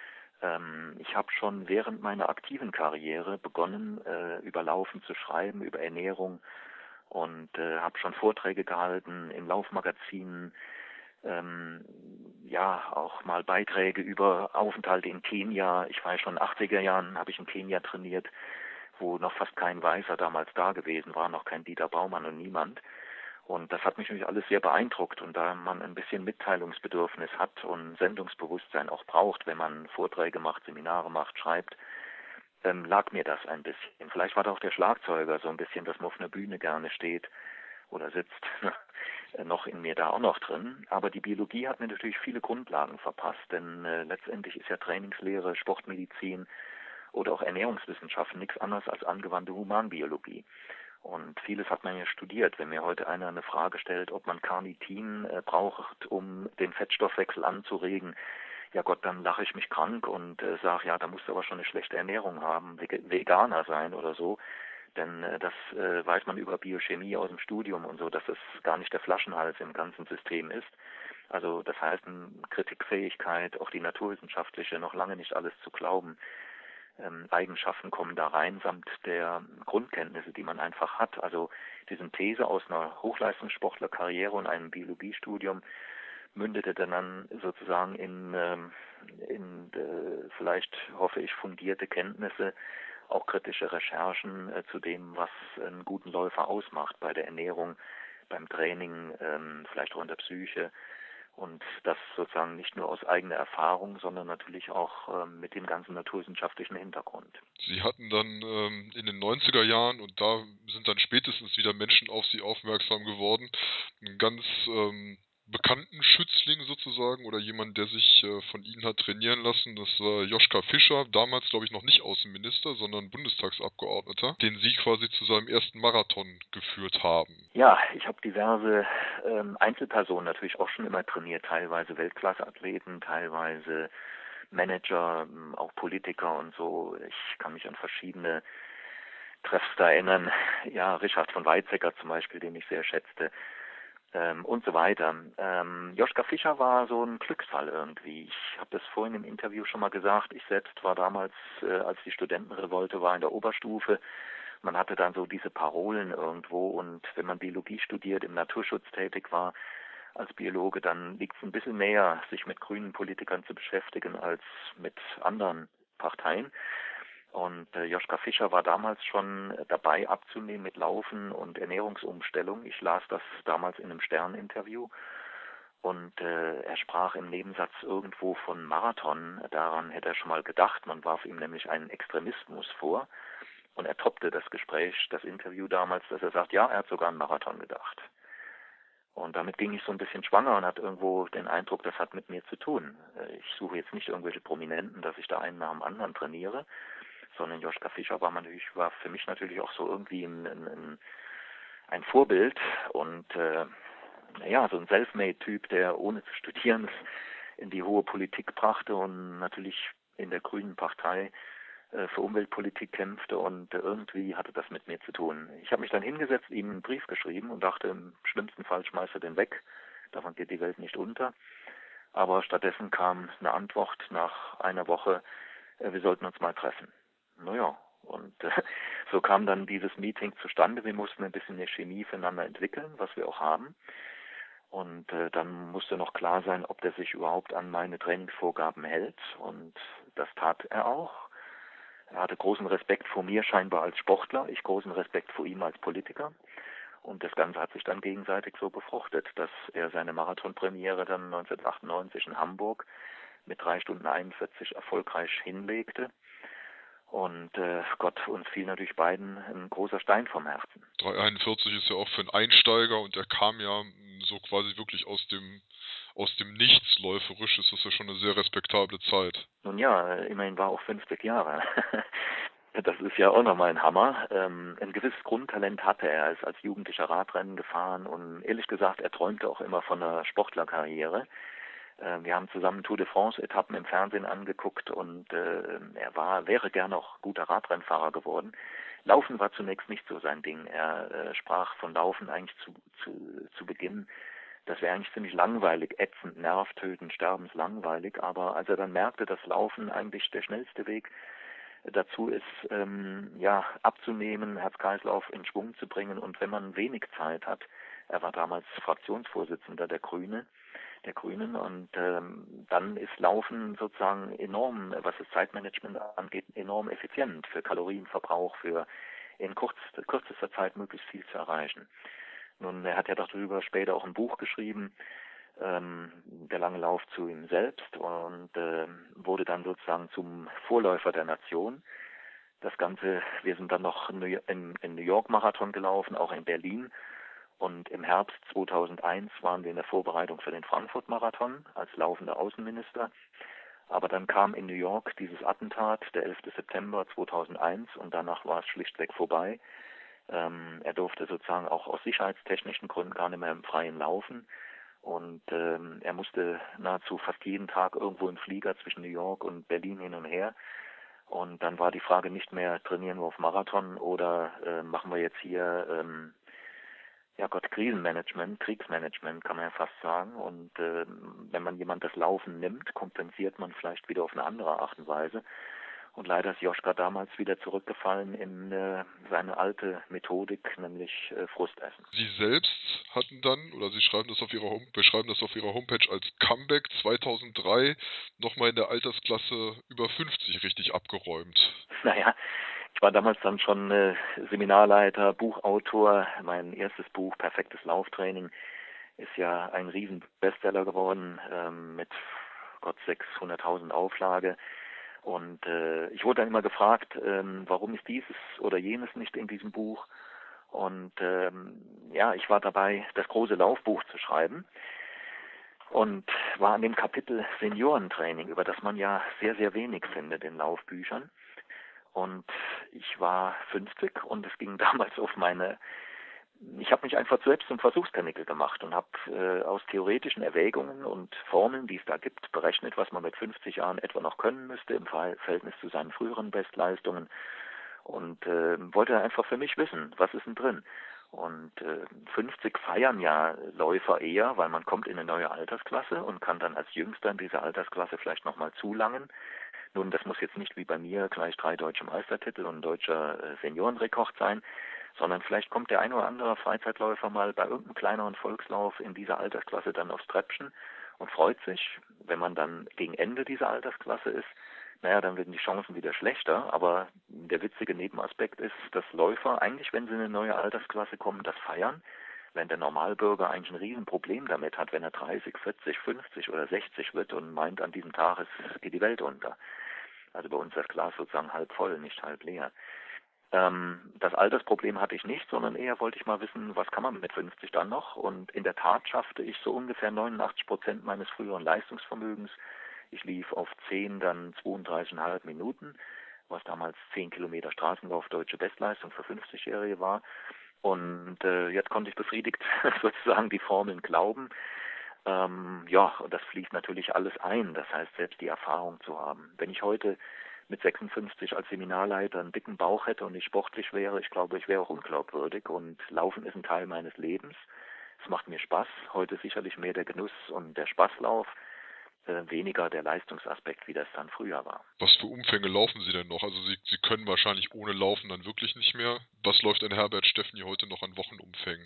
Ähm, ich habe schon während meiner aktiven Karriere begonnen, äh, über Laufen zu schreiben, über Ernährung und äh, habe schon Vorträge gehalten in Laufmagazinen, ähm, ja, auch mal Beiträge über Aufenthalte in Kenia. Ich weiß schon, in den achtziger Jahren habe ich in Kenia trainiert, wo noch fast kein Weißer damals da gewesen war, noch kein Dieter Baumann und niemand. Und das hat mich natürlich alles sehr beeindruckt. Und da man ein bisschen Mitteilungsbedürfnis hat und Sendungsbewusstsein auch braucht, wenn man Vorträge macht, Seminare macht, schreibt, ähm, lag mir das ein bisschen. Vielleicht war da auch der Schlagzeuger so ein bisschen, dass man auf einer Bühne gerne steht oder sitzt, noch in mir da auch noch drin. Aber die Biologie hat mir natürlich viele Grundlagen verpasst, denn äh, letztendlich ist ja Trainingslehre, Sportmedizin oder auch Ernährungswissenschaften nichts anderes als angewandte Humanbiologie. Und vieles hat man ja studiert. Wenn mir heute einer eine Frage stellt, ob man Carnitin äh, braucht, um den Fettstoffwechsel anzuregen, ja Gott, dann lache ich mich krank und äh, sage, ja, da musst du aber schon eine schlechte Ernährung haben, Veganer sein oder so. Denn äh, das äh, weiß man über Biochemie aus dem Studium und so, dass es gar nicht der Flaschenhals im ganzen System ist. Also das heißt, eine Kritikfähigkeit, auch die naturwissenschaftliche, noch lange nicht alles zu glauben. Ähm, Eigenschaften kommen da rein, samt der Grundkenntnisse, die man einfach hat. Also die Synthese aus einer Hochleistungssportlerkarriere und einem Biologiestudium mündete dann sozusagen in, ähm, in äh, vielleicht, hoffe ich, fundierte Kenntnisse, auch kritische Recherchen äh, zu dem, was einen guten Läufer ausmacht bei der Ernährung, beim Training, ähm, vielleicht auch in der Psyche. Und das sozusagen nicht nur aus eigener Erfahrung, sondern natürlich auch ähm, mit dem ganzen naturwissenschaftlichen Hintergrund. Sie hatten dann ähm, in den neunziger Jahren, und da sind dann spätestens wieder Menschen auf Sie aufmerksam geworden, einen ganz ähm, bekannten Schützling sozusagen oder jemand, der sich äh, von Ihnen hat trainieren lassen. Das war Joschka Fischer, damals glaube ich noch nicht Außenminister, sondern Bundestagsabgeordneter, den Sie quasi zu seinem ersten Marathon geführt haben. Ja, ich habe diverse ähm, Einzelpersonen natürlich auch schon immer trainiert, teilweise Weltklasseathleten, teilweise Manager, auch Politiker und so. Ich kann mich an verschiedene Treffs da erinnern. Ja, Richard von Weizsäcker zum Beispiel, den ich sehr schätzte. Ähm, und so weiter. Ähm, Joschka Fischer war so ein Glücksfall irgendwie. Ich habe das vorhin im Interview schon mal gesagt. Ich selbst war damals, äh, als die Studentenrevolte war, in der Oberstufe. Man hatte dann so diese Parolen irgendwo und wenn man Biologie studiert, im Naturschutz tätig war als Biologe, dann liegt es ein bisschen näher, sich mit grünen Politikern zu beschäftigen als mit anderen Parteien. Und äh, Joschka Fischer war damals schon dabei abzunehmen mit Laufen und Ernährungsumstellung. Ich las das damals in einem Stern-Interview und äh, er sprach im Nebensatz irgendwo von Marathon. Daran hätte er schon mal gedacht. Man warf ihm nämlich einen Extremismus vor und er toppte das Gespräch, das Interview damals, dass er sagt, ja, er hat sogar an Marathon gedacht. Und damit ging ich so ein bisschen schwanger und hatte irgendwo den Eindruck, das hat mit mir zu tun. Ich suche jetzt nicht irgendwelche Prominenten, dass ich da einen nach dem anderen trainiere, sondern Joschka Fischer war, man natürlich, war für mich natürlich auch so irgendwie ein, ein, ein Vorbild und äh, ja, so ein Selfmade-Typ, der ohne zu studieren es in die hohe Politik brachte und natürlich in der Grünen Partei äh, für Umweltpolitik kämpfte und äh, irgendwie hatte das mit mir zu tun. Ich habe mich dann hingesetzt, ihm einen Brief geschrieben und dachte, im schlimmsten Fall schmeißt er den weg, davon geht die Welt nicht unter. Aber stattdessen kam eine Antwort nach einer Woche, äh, wir sollten uns mal treffen. Naja, und äh, so kam dann dieses Meeting zustande. Wir mussten ein bisschen eine Chemie füreinander entwickeln, was wir auch haben. Und äh, dann musste noch klar sein, ob der sich überhaupt an meine Trainingsvorgaben hält. Und das tat er auch. Er hatte großen Respekt vor mir scheinbar als Sportler, ich großen Respekt vor ihm als Politiker. Und das Ganze hat sich dann gegenseitig so befruchtet, dass er seine Marathonpremiere dann neunzehnhundertachtundneunzig in Hamburg mit drei Stunden einundvierzig erfolgreich hinlegte. Und äh, Gott, uns fiel natürlich beiden ein großer Stein vom Herzen. drei einundvierzig ist ja auch für einen Einsteiger und er kam ja so quasi wirklich aus dem aus dem Nichts läuferisch, ist das ja schon eine sehr respektable Zeit. Nun ja, immerhin war auch fünfzig Jahre. Das ist ja auch nochmal ein Hammer. Ähm, ein gewisses Grundtalent hatte er. Er ist als Jugendlicher Radrennen gefahren und ehrlich gesagt, er träumte auch immer von einer Sportlerkarriere. Äh, wir haben zusammen Tour de France-Etappen im Fernsehen angeguckt und äh, er war, wäre gerne auch guter Radrennfahrer geworden. Laufen war zunächst nicht so sein Ding. Er äh, sprach von Laufen eigentlich zu, zu, zu Beginn. Das wäre eigentlich ziemlich langweilig, ätzend, nervtötend, sterbenslangweilig. Aber als er dann merkte, dass Laufen eigentlich der schnellste Weg dazu ist, ähm, ja, abzunehmen, Herz-Kreislauf in Schwung zu bringen und wenn man wenig Zeit hat, er war damals Fraktionsvorsitzender der Grüne, der Grünen. Und ähm, dann ist Laufen sozusagen enorm, was das Zeitmanagement angeht, enorm effizient für Kalorienverbrauch, für in kurz, kürzester Zeit möglichst viel zu erreichen. Nun, er hat ja darüber später auch ein Buch geschrieben, ähm, der lange Lauf zu ihm selbst, und ähm, wurde dann sozusagen zum Vorläufer der Nation. Das Ganze, wir sind dann noch in, in New York Marathon gelaufen, auch in Berlin. Und im Herbst zweitausendeins waren wir in der Vorbereitung für den Frankfurt Marathon als laufender Außenminister. Aber dann kam in New York dieses Attentat, der elfter September zweitausendeins, und danach war es schlichtweg vorbei. Ähm, er durfte sozusagen auch aus sicherheitstechnischen Gründen gar nicht mehr im Freien laufen. Und ähm, er musste nahezu fast jeden Tag irgendwo im Flieger zwischen New York und Berlin hin und her. Und dann war die Frage nicht mehr, trainieren wir auf Marathon oder äh, machen wir jetzt hier, ähm, ja Gott, Krisenmanagement, Kriegsmanagement kann man ja fast sagen. Und äh, wenn man jemand das Laufen nimmt, kompensiert man vielleicht wieder auf eine andere Art und Weise. Und leider ist Joschka damals wieder zurückgefallen in äh, seine alte Methodik, nämlich äh, Frustessen. Sie selbst hatten dann, oder Sie schreiben das auf Ihrer Home, beschreiben das auf Ihrer Homepage als Comeback zweitausenddrei nochmal in der Altersklasse über fünfzig richtig abgeräumt. Naja, ich war damals dann schon äh, Seminarleiter, Buchautor. Mein erstes Buch, Perfektes Lauftraining, ist ja ein riesen Bestseller geworden, ähm, mit Gott sechshunderttausend Auflage. Und äh, ich wurde dann immer gefragt, ähm, warum ist dieses oder jenes nicht in diesem Buch? Und ähm, ja, ich war dabei, das große Laufbuch zu schreiben und war an dem Kapitel Seniorentraining, über das man ja sehr, sehr wenig findet in Laufbüchern. Und ich war fünfzig und es ging damals auf meine, ich habe mich einfach selbst zum Versuchskanickel gemacht und habe äh, aus theoretischen Erwägungen und Formeln, die es da gibt, berechnet, was man mit fünfzig Jahren etwa noch können müsste im Verhältnis zu seinen früheren Bestleistungen, und äh, wollte einfach für mich wissen, was ist denn drin. Und äh, fünfzig feiern ja Läufer eher, weil man kommt in eine neue Altersklasse und kann dann als Jüngster in dieser Altersklasse vielleicht nochmal zulangen. Nun, das muss jetzt nicht wie bei mir gleich drei deutsche Meistertitel und ein deutscher äh, Seniorenrekord sein, sondern vielleicht kommt der ein oder andere Freizeitläufer mal bei irgendeinem kleineren Volkslauf in dieser Altersklasse dann aufs Treppchen und freut sich. Wenn man dann gegen Ende dieser Altersklasse ist, naja, dann werden die Chancen wieder schlechter, aber der witzige Nebenaspekt ist, dass Läufer eigentlich, wenn sie in eine neue Altersklasse kommen, das feiern, wenn der Normalbürger eigentlich ein Riesenproblem damit hat, wenn er dreißig, vierzig, fünfzig oder sechzig wird und meint, an diesem Tag ist, geht die Welt unter. Also bei uns ist das Glas sozusagen halb voll, nicht halb leer. Ähm, das Altersproblem hatte ich nicht, sondern eher wollte ich mal wissen, was kann man mit fünfzig dann noch? Und in der Tat schaffte ich so ungefähr neunundachtzig Prozent meines früheren Leistungsvermögens. Ich lief auf zehn, dann zweiunddreißig Komma fünf Minuten, was damals zehn Kilometer Straßenlauf deutsche Bestleistung für fünfzigjährige war. Und äh, jetzt konnte ich befriedigt sozusagen die Formeln glauben. Ähm, ja, und das fließt natürlich alles ein. Das heißt, selbst die Erfahrung zu haben. Wenn ich heute mit sechsundfünfzig als Seminarleiter einen dicken Bauch hätte und nicht sportlich wäre, ich glaube, ich wäre auch unglaubwürdig. Und Laufen ist ein Teil meines Lebens. Es macht mir Spaß. Heute sicherlich mehr der Genuss und der Spaßlauf, äh, weniger der Leistungsaspekt, wie das dann früher war. Was für Umfänge laufen Sie denn noch? Also Sie, Sie können wahrscheinlich ohne Laufen dann wirklich nicht mehr. Was läuft ein Herbert Steffny heute noch an Wochenumfängen?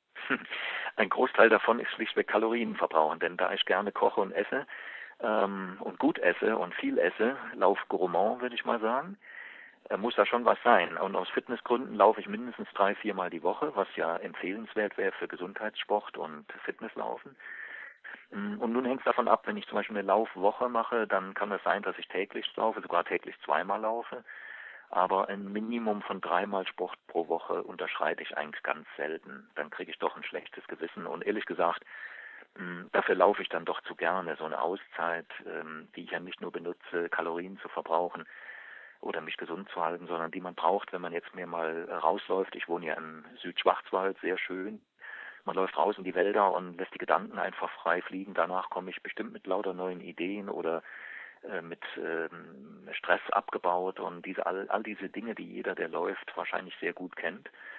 Ein Großteil davon ist schlichtweg Kalorienverbrauch, denn da ich gerne koche und esse ähm, und gut esse und viel esse, lauf gourmand, würde ich mal sagen, äh, muss da schon was sein. Und aus Fitnessgründen laufe ich mindestens drei, viermal die Woche, was ja empfehlenswert wäre für Gesundheitssport und Fitnesslaufen. Und nun hängt es davon ab, wenn ich zum Beispiel eine Laufwoche mache, dann kann es sein, dass ich täglich laufe, sogar täglich zweimal laufe. Aber ein Minimum von dreimal Sport pro Woche unterschreite ich eigentlich ganz selten. Dann kriege ich doch ein schlechtes Gewissen. Und ehrlich gesagt, mh, dafür laufe ich dann doch zu gerne. So eine Auszeit, ähm, die ich ja nicht nur benutze, Kalorien zu verbrauchen oder mich gesund zu halten, sondern die man braucht, wenn man jetzt mir mal rausläuft. Ich wohne ja im Südschwarzwald, sehr schön. Man läuft raus in die Wälder und lässt die Gedanken einfach frei fliegen. Danach komme ich bestimmt mit lauter neuen Ideen oder äh, mit ähm, Stress abgebaut und diese all, all diese Dinge, die jeder, der läuft, wahrscheinlich sehr gut kennt.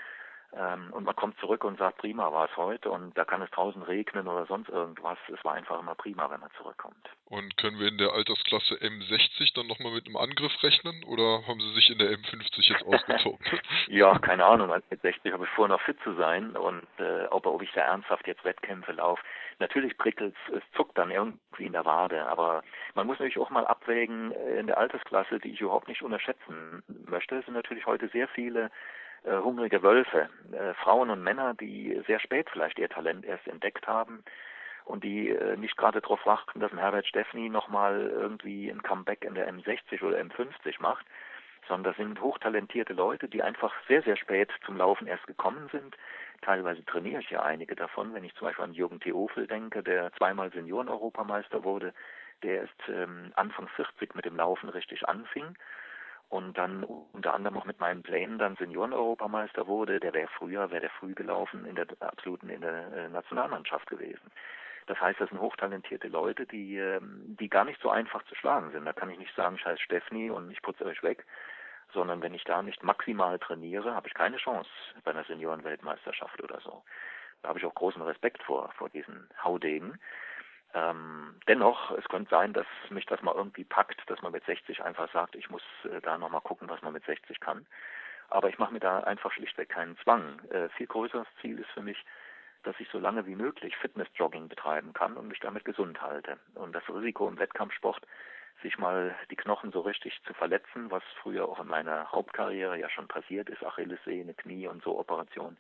Ähm, und man kommt zurück und sagt, prima war es heute und da kann es draußen regnen oder sonst irgendwas. Es war einfach immer prima, wenn man zurückkommt. Und können wir in der Altersklasse M sechzig dann nochmal mit einem Angriff rechnen oder haben Sie sich in der M fünfzig jetzt ausgetobt? Ja, keine Ahnung. Also mit sechzig habe ich vor, noch fit zu sein und äh, ob, ob ich da ernsthaft jetzt Wettkämpfe laufe. Natürlich prickelt es, es zuckt dann irgendwie in der Wade, aber man muss natürlich auch mal abwägen, äh, in der Altersklasse, die ich überhaupt nicht unterschätzen möchte, sind natürlich heute sehr viele äh, hungrige Wölfe, äh, Frauen und Männer, die sehr spät vielleicht ihr Talent erst entdeckt haben und die äh, nicht gerade darauf warten, dass ein Herbert Steffny nochmal irgendwie ein Comeback in der M sechzig oder M fünfzig macht, sondern das sind hochtalentierte Leute, die einfach sehr, sehr spät zum Laufen erst gekommen sind. Teilweise trainiere ich ja einige davon, wenn ich zum Beispiel an Jürgen Theofel denke, der zweimal Senioren-Europameister wurde, der erst ähm, Anfang vierzig mit dem Laufen richtig anfing und dann unter anderem auch mit meinen Plänen dann Senioren-Europameister wurde. Der wäre früher, wäre der früh gelaufen in der absoluten in der äh, Nationalmannschaft gewesen. Das heißt, das sind hochtalentierte Leute, die, ähm, die gar nicht so einfach zu schlagen sind. Da kann ich nicht sagen, scheiß Steffni und ich putze euch weg, sondern wenn ich da nicht maximal trainiere, habe ich keine Chance bei einer Senioren-Weltmeisterschaft oder so. Da habe ich auch großen Respekt vor, vor diesen Haudegen. Ähm, dennoch, es könnte sein, dass mich das mal irgendwie packt, dass man mit sechzig einfach sagt, ich muss äh, da nochmal gucken, was man mit sechzig kann. Aber ich mache mir da einfach schlichtweg keinen Zwang. Äh, viel größeres Ziel ist für mich, dass ich so lange wie möglich Fitness-Jogging betreiben kann und mich damit gesund halte. Und das Risiko im Wettkampfsport, sich mal die Knochen so richtig zu verletzen, was früher auch in meiner Hauptkarriere ja schon passiert ist, Achillessehne, Knie und so Operationen,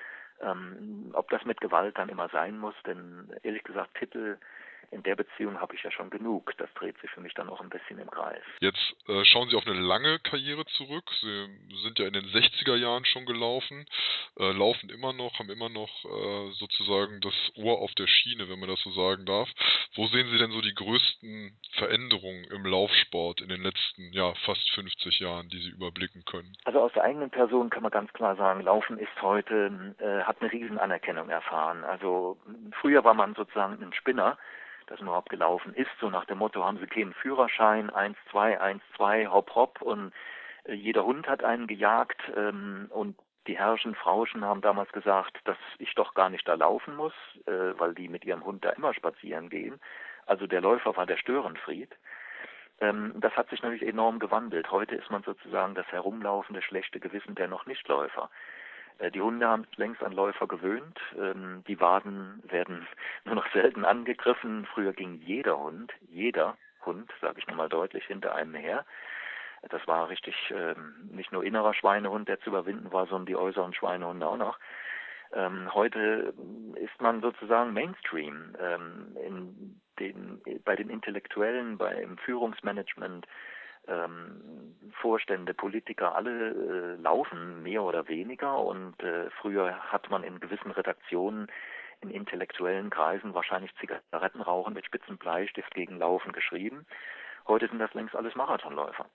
ähm, ob das mit Gewalt dann immer sein muss, denn ehrlich gesagt, Titel in der Beziehung habe ich ja schon genug. Das dreht sich für mich dann auch ein bisschen im Kreis. Jetzt äh, schauen Sie auf eine lange Karriere zurück. Sie sind ja in den sechziger Jahren schon gelaufen, äh, laufen immer noch, haben immer noch äh, sozusagen das Ohr auf der Schiene, wenn man das so sagen darf. Wo sehen Sie denn so die größten Veränderungen im Laufsport in den letzten, ja, fast fünfzig Jahren, die Sie überblicken können? Also aus der eigenen Person kann man ganz klar sagen, Laufen ist heute, äh, hat eine riesen Anerkennung erfahren. Also früher war man sozusagen ein Spinner, dass man überhaupt gelaufen ist, so nach dem Motto, haben Sie keinen Führerschein, eins, zwei, eins, zwei, hopp, hopp und äh, jeder Hund hat einen gejagt ähm, und die Herrschen, Frauschen haben damals gesagt, dass ich doch gar nicht da laufen muss, äh, weil die mit ihrem Hund da immer spazieren gehen. Also der Läufer war der Störenfried. Ähm, das hat sich natürlich enorm gewandelt. Heute ist man sozusagen das herumlaufende schlechte Gewissen der noch Nichtläufer. Äh, die Hunde haben sich längst an Läufer gewöhnt. Ähm, die Waden werden nur noch selten angegriffen. Früher ging jeder Hund, jeder Hund, sage ich nochmal deutlich, hinter einem her. Das war richtig ähm, nicht nur innerer Schweinehund, der zu überwinden war, sondern die äußeren Schweinehunde auch noch. Ähm, heute ist man sozusagen Mainstream. Ähm, in den, bei den Intellektuellen, beim Führungsmanagement, ähm, Vorstände, Politiker, alle äh, laufen mehr oder weniger und äh, früher hat man in gewissen Redaktionen in intellektuellen Kreisen wahrscheinlich Zigarettenrauchen mit spitzen Bleistift gegen Laufen geschrieben. Heute sind das längst alles Marathonläufer.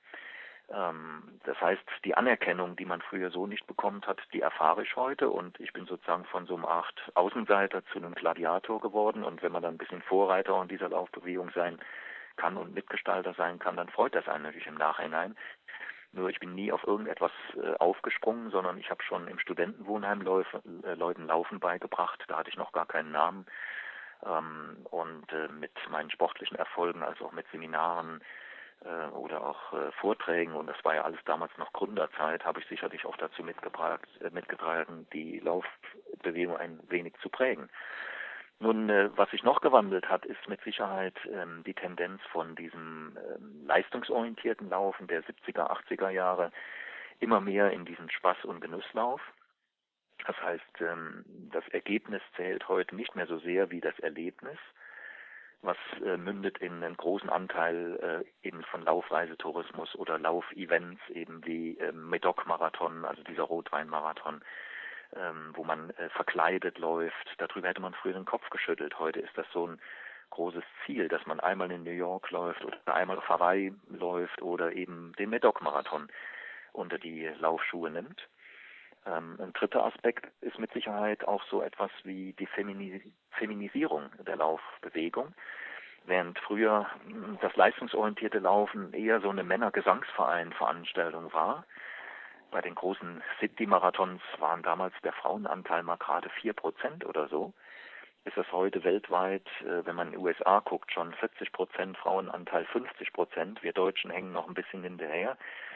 Ähm, das heißt, die Anerkennung, die man früher so nicht bekommen hat, die erfahre ich heute und ich bin sozusagen von so einem Art Außenseiter zu einem Gladiator geworden und wenn man dann ein bisschen Vorreiter in dieser Laufbewegung sein kann und Mitgestalter sein kann, dann freut das einen natürlich im Nachhinein. Nur ich bin nie auf irgendetwas äh, aufgesprungen, sondern ich habe schon im Studentenwohnheim Läufe, äh, Leuten Laufen beigebracht, da hatte ich noch gar keinen Namen ähm, und äh, mit meinen sportlichen Erfolgen, also auch mit Seminaren, oder auch äh, Vorträgen, und das war ja alles damals noch Gründerzeit, habe ich sicherlich auch dazu mitgebracht, äh, mitgetragen, die Laufbewegung ein wenig zu prägen. Nun, äh, was sich noch gewandelt hat, ist mit Sicherheit ähm, die Tendenz von diesem ähm, leistungsorientierten Laufen der siebziger, achtziger Jahre immer mehr in diesen Spaß- und Genusslauf. Das heißt, ähm, das Ergebnis zählt heute nicht mehr so sehr wie das Erlebnis, was äh, mündet in einen großen Anteil äh, eben von Laufreisetourismus oder Laufevents eben wie äh, Medoc-Marathon, also dieser Rotwein-Marathon, ähm, wo man äh, verkleidet läuft. Darüber hätte man früher den Kopf geschüttelt. Heute ist das so ein großes Ziel, dass man einmal in New York läuft oder einmal auf Hawaii läuft oder eben den Medoc-Marathon unter die Laufschuhe nimmt. Ähm, ein dritter Aspekt ist mit Sicherheit auch so etwas wie die Feminis- Feminisierung der Laufbewegung. Während früher das leistungsorientierte Laufen eher so eine Männergesangsverein-Veranstaltung war, Bei den großen City-Marathons waren damals der Frauenanteil mal gerade vier Prozent oder so. Ist das heute weltweit, äh, wenn man in den U S A guckt, schon vierzig Prozent, Frauenanteil fünfzig Prozent. Wir Deutschen hängen noch ein bisschen hinterher,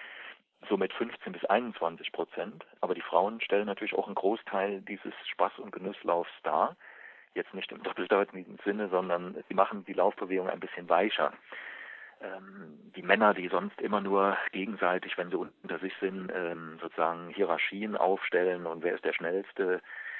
somit fünfzehn bis einundzwanzig Prozent. Aber die Frauen stellen natürlich auch einen Großteil dieses Spaß- und Genusslaufs dar. Jetzt nicht im doppeldeutigen Sinne, sondern sie machen die Laufbewegung ein bisschen weicher. Ähm, die Männer, die sonst immer nur gegenseitig, wenn sie unter sich sind, ähm, sozusagen Hierarchien aufstellen und wer ist der Schnellste,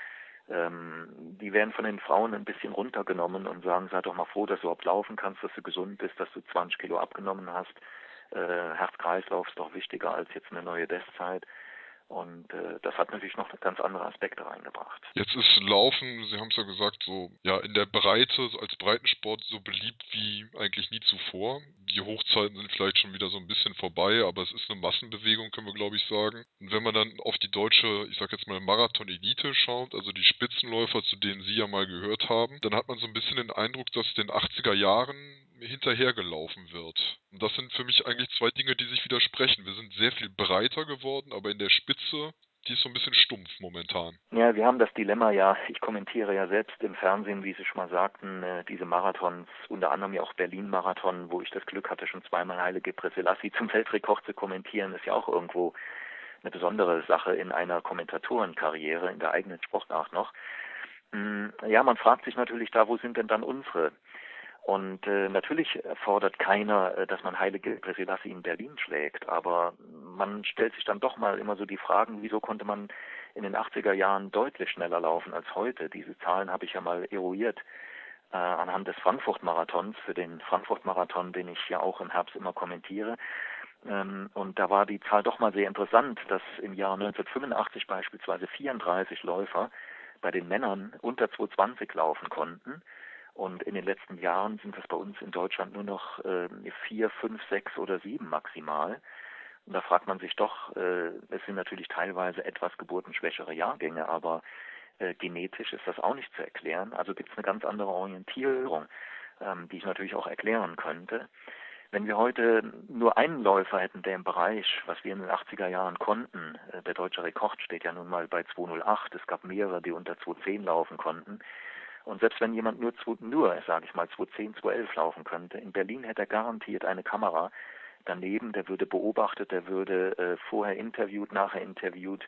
ähm, die werden von den Frauen ein bisschen runtergenommen und sagen, sei doch mal froh, dass du überhaupt laufen kannst, dass du gesund bist, dass du zwanzig Kilo abgenommen hast. Äh, Herz-Kreislauf ist doch wichtiger als jetzt eine neue Bestzeit. Und äh, das hat natürlich noch ganz andere Aspekte reingebracht. Jetzt ist Laufen, Sie haben es ja gesagt, so ja in der Breite so als Breitensport so beliebt wie eigentlich nie zuvor. Die Hochzeiten sind vielleicht schon wieder so ein bisschen vorbei, aber es ist eine Massenbewegung, können wir glaube ich sagen. Und wenn man dann auf die deutsche, ich sag jetzt mal Marathon-Elite schaut, also die Spitzenläufer, zu denen Sie ja mal gehört haben, dann hat man so ein bisschen den Eindruck, dass den achtziger Jahren hinterhergelaufen wird. Und das sind für mich eigentlich zwei Dinge, die sich widersprechen. Wir sind sehr viel breiter geworden, aber in der Spitze, die ist so ein bisschen stumpf momentan. Ja, wir haben das Dilemma ja, ich kommentiere ja selbst im Fernsehen, wie Sie schon mal sagten, äh, diese Marathons, unter anderem ja auch Berlin-Marathon, wo ich das Glück hatte, schon zweimal Haile Gebrselassie zum Weltrekord zu kommentieren, ist ja auch irgendwo eine besondere Sache in einer Kommentatorenkarriere, in der eigenen Sportart noch. Ja, man fragt sich natürlich da, wo sind denn dann unsere? Und äh, natürlich fordert keiner, äh, dass man Haile Gebrselassie in Berlin schlägt, aber man stellt sich dann doch mal immer so die Fragen, wieso konnte man in den achtziger Jahren deutlich schneller laufen als heute? Diese Zahlen habe ich ja mal eruiert äh, anhand des Frankfurt-Marathons, für den Frankfurt-Marathon, den ich ja auch im Herbst immer kommentiere. Ähm, und da war die Zahl doch mal sehr interessant, dass im Jahr neunzehnhundertfünfundachtzig beispielsweise vierunddreißig Läufer bei den Männern unter zwei zwanzig laufen konnten. Und in den letzten Jahren sind das bei uns in Deutschland nur noch äh, vier, fünf, sechs oder sieben maximal. Und da fragt man sich doch, äh, es sind natürlich teilweise etwas geburtenschwächere Jahrgänge, aber äh, genetisch ist das auch nicht zu erklären. Also gibt es eine ganz andere Orientierung, ähm, die ich natürlich auch erklären könnte. Wenn wir heute nur einen Läufer hätten, der im Bereich, was wir in den achtziger Jahren konnten, äh, der deutsche Rekord steht ja nun mal bei zwei null acht, es gab mehrere, die unter zwei zehn laufen konnten. Und selbst wenn jemand nur, nur sage ich mal, zwei zehn, zwei elf laufen könnte, in Berlin hätte er garantiert eine Kamera daneben, der würde beobachtet, der würde äh, vorher interviewt, nachher interviewt.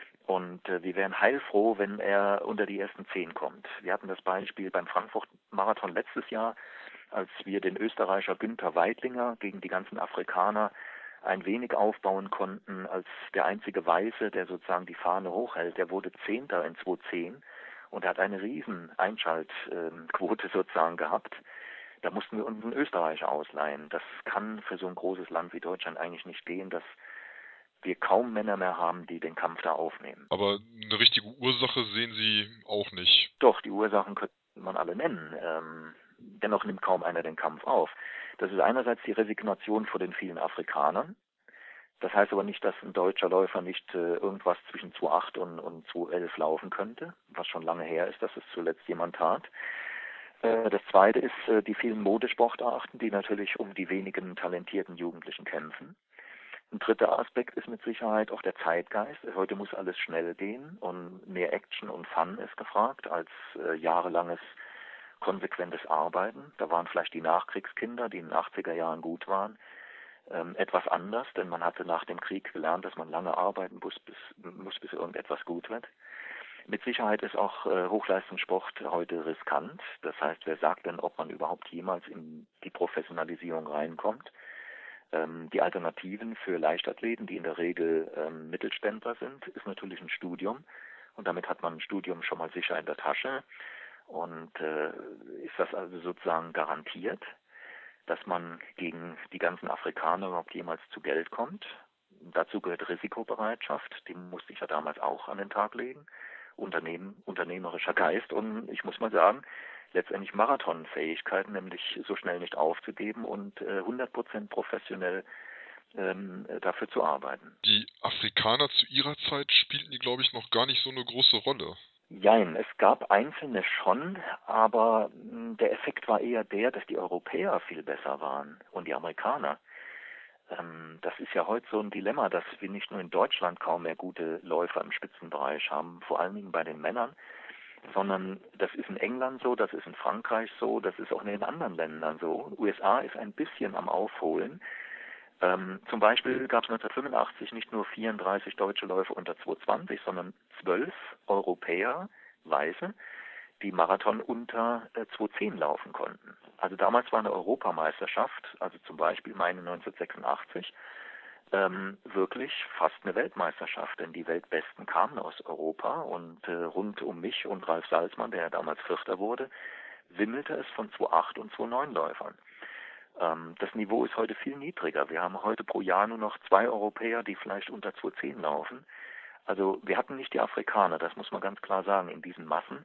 Und äh, wir wären heilfroh, wenn er unter die ersten zehn kommt. Wir hatten das Beispiel beim Frankfurt-Marathon letztes Jahr, als wir den Österreicher Günther Weidlinger gegen die ganzen Afrikaner ein wenig aufbauen konnten, als der einzige Weiße, der sozusagen die Fahne hochhält. Der wurde Zehnter in zwei zehn. Und er hat eine riesen Einschaltquote sozusagen gehabt. Da mussten wir uns einen Österreicher ausleihen. Das kann für so ein großes Land wie Deutschland eigentlich nicht gehen, dass wir kaum Männer mehr haben, die den Kampf da aufnehmen. Aber eine richtige Ursache sehen Sie auch nicht. Doch, die Ursachen könnte man alle nennen. Ähm, dennoch nimmt kaum einer den Kampf auf. Das ist einerseits die Resignation vor den vielen Afrikanern. Das heißt aber nicht, dass ein deutscher Läufer nicht äh, irgendwas zwischen zwei acht und, und zwei elf laufen könnte, was schon lange her ist, dass es zuletzt jemand tat. Äh, das zweite ist äh, die vielen Modesportarten, die natürlich um die wenigen talentierten Jugendlichen kämpfen. Ein dritter Aspekt ist mit Sicherheit auch der Zeitgeist. Heute muss alles schnell gehen und mehr Action und Fun ist gefragt als äh, jahrelanges konsequentes Arbeiten. Da waren vielleicht die Nachkriegskinder, die in den achtziger Jahren gut waren, ähm, etwas anders, denn man hatte nach dem Krieg gelernt, dass man lange arbeiten muss, bis, muss, bis irgendetwas gut wird. Mit Sicherheit ist auch äh, Hochleistungssport heute riskant. Das heißt, wer sagt denn, ob man überhaupt jemals in die Professionalisierung reinkommt? Ähm, die Alternativen für Leichtathleten, die in der Regel ähm, Mittelständler sind, ist natürlich ein Studium. Und damit hat man ein Studium schon mal sicher in der Tasche. Und äh, ist das also sozusagen garantiert, dass man gegen die ganzen Afrikaner überhaupt jemals zu Geld kommt? Dazu gehört Risikobereitschaft, die musste ich ja damals auch an den Tag legen. Unternehmen, unternehmerischer Geist und ich muss mal sagen, letztendlich Marathonfähigkeit, nämlich so schnell nicht aufzugeben und äh, hundert Prozent professionell ähm, dafür zu arbeiten. Die Afrikaner zu ihrer Zeit spielten die, glaube ich, noch gar nicht so eine große Rolle. Jein, es gab einzelne schon, aber mh, der Effekt war eher der, dass die Europäer viel besser waren und die Amerikaner. Ähm, das ist ja heute so ein Dilemma, dass wir nicht nur in Deutschland kaum mehr gute Läufer im Spitzenbereich haben, vor allen Dingen bei den Männern, sondern das ist in England so, das ist in Frankreich so, das ist auch in den anderen Ländern so. U S A ist ein bisschen am Aufholen. Ähm, zum Beispiel gab es neunzehnhundertfünfundachtzig nicht nur vierunddreißig deutsche Läufer unter zwei zwanzig, sondern zwölf Europäer, Weiße, die Marathon unter äh, zwei zehn laufen konnten. Also damals war eine Europameisterschaft, also zum Beispiel meine neunzehnhundertsechsundachtzig, ähm, wirklich fast eine Weltmeisterschaft, denn die Weltbesten kamen aus Europa und äh, rund um mich und Ralf Salzmann, der ja damals Vierter wurde, wimmelte es von zwei acht und zwei neun Läufern. Ähm, das Niveau ist heute viel niedriger. Wir haben heute pro Jahr nur noch zwei Europäer, die vielleicht unter zwei zehn laufen. Also wir hatten nicht die Afrikaner, das muss man ganz klar sagen, in diesen Massen.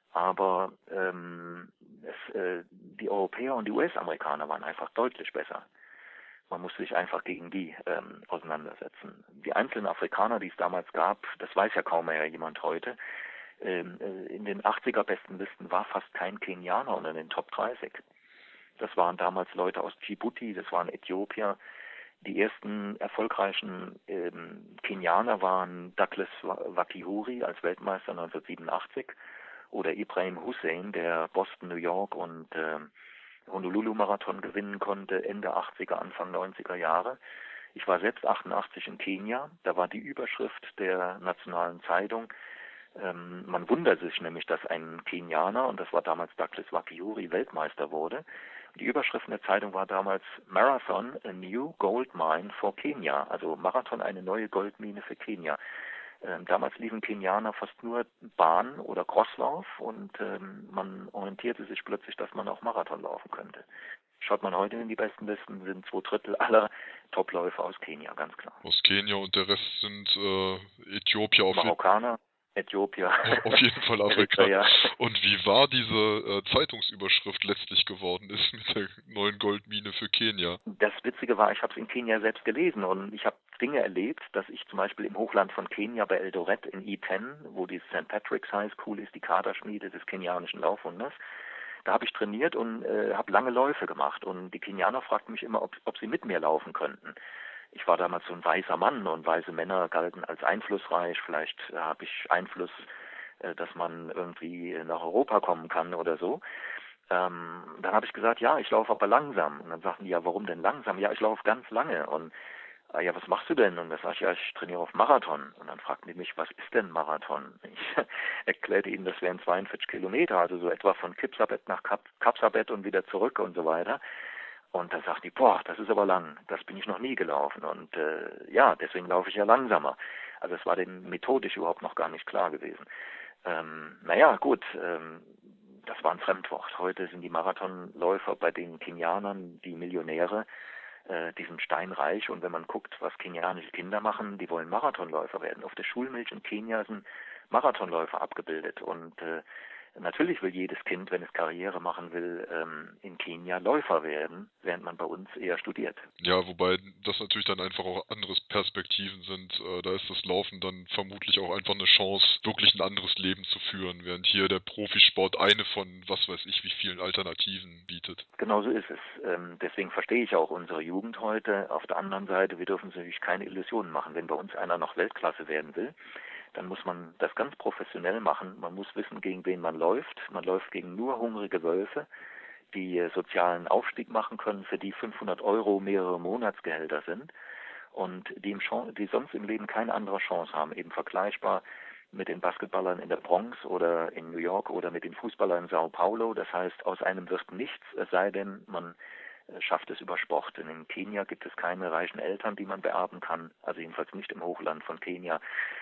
Aber ähm, es, äh, die Europäer und die U S-Amerikaner waren einfach deutlich besser. Man musste sich einfach gegen die ähm, auseinandersetzen. Die einzelnen Afrikaner, die es damals gab, das weiß ja kaum mehr jemand heute. Ähm, äh, in den achtziger Bestenlisten war fast kein Kenianer unter den Top dreißig. Das waren damals Leute aus Djibouti, das waren Äthiopier. Die ersten erfolgreichen ähm, Kenianer waren Douglas Wakihuri als Weltmeister neunzehnhundertsiebenundachtzig oder Ibrahim Hussein, der Boston, New York und äh, Honolulu-Marathon gewinnen konnte, Ende achtziger, Anfang neunziger Jahre. Ich war selbst achtundachtzig in Kenia, da war die Überschrift der nationalen Zeitung, ähm, man wundert sich nämlich, dass ein Kenianer, und das war damals Douglas Wakihuri, Weltmeister wurde. Die Überschrift in der Zeitung war damals Marathon, a new gold mine for Kenya, also Marathon, eine neue Goldmine für Kenia. Ähm, damals liefen Kenianer fast nur Bahn oder Crosslauf und ähm, man orientierte sich plötzlich, dass man auch Marathon laufen könnte. Schaut man heute in die besten Listen, sind zwei Drittel aller Topläufer aus Kenia, ganz klar. Aus Kenia und der Rest sind äh, Äthiopier auf Marokkaner, Äthiopier. Auf jeden Fall Afrika. Eritrea. Und wie wahr diese äh, Zeitungsüberschrift letztlich geworden ist mit der neuen Goldmine für Kenia? Das Witzige war, ich habe es in Kenia selbst gelesen und ich habe Dinge erlebt, dass ich zum Beispiel im Hochland von Kenia bei Eldoret in E zehn, wo die Sankt Patrick's High School ist, die Kaderschmiede des kenianischen Laufwunders, da habe ich trainiert und äh, habe lange Läufe gemacht und die Kenianer fragten mich immer, ob, ob sie mit mir laufen könnten. Ich war damals so ein weißer Mann und weiße Männer galten als einflussreich. Vielleicht äh, habe ich Einfluss, äh, dass man irgendwie nach Europa kommen kann oder so. Ähm, dann habe ich gesagt, ja, ich laufe aber langsam. Und dann sagten die, ja, warum denn langsam? Ja, ich laufe ganz lange. Und äh, ja, was machst du denn? Und dann sage ich, ja, ich trainiere auf Marathon. Und dann fragten die mich, was ist denn Marathon? Ich erklärte ihnen, das wären zweiundvierzig Kilometer, also so etwa von Kipsabet nach Kap Kapsabet und wieder zurück und so weiter. Und da sagt die, boah, das ist aber lang, das bin ich noch nie gelaufen. Und äh, ja, deswegen laufe ich ja langsamer. Also es war denen methodisch überhaupt noch gar nicht klar gewesen. Ähm, naja, gut, ähm, das war ein Fremdwort. Heute sind die Marathonläufer bei den Kenianern die Millionäre, äh, die sind steinreich. Und wenn man guckt, was kenianische Kinder machen, die wollen Marathonläufer werden. Auf der Schulmilch in Kenia sind Marathonläufer abgebildet. Und äh, natürlich will jedes Kind, wenn es Karriere machen will, ähm, in Kenia Läufer werden, während man bei uns eher studiert. Ja, wobei das natürlich dann einfach auch andere Perspektiven sind. Äh, da ist das Laufen dann vermutlich auch einfach eine Chance, wirklich ein anderes Leben zu führen, während hier der Profisport eine von was weiß ich wie vielen Alternativen bietet. Genau so ist es. Ähm, deswegen verstehe ich auch unsere Jugend heute. Auf der anderen Seite, wir dürfen uns natürlich keine Illusionen machen. Wenn bei uns einer noch Weltklasse werden will, dann muss man das ganz professionell machen. Man muss wissen, gegen wen man läuft. Man läuft gegen nur hungrige Wölfe, die äh, sozialen Aufstieg machen können, für die fünfhundert Euro mehrere Monatsgehälter sind und die, im Chance, die sonst im Leben keine andere Chance haben, eben vergleichbar mit den Basketballern in der Bronx oder in New York oder mit den Fußballern in Sao Paulo. Das heißt, aus einem wird nichts, es sei denn, man äh, schafft es über Sport. Denn in Kenia gibt es keine reichen Eltern, die man beerben kann, also jedenfalls nicht im Hochland von Kenia.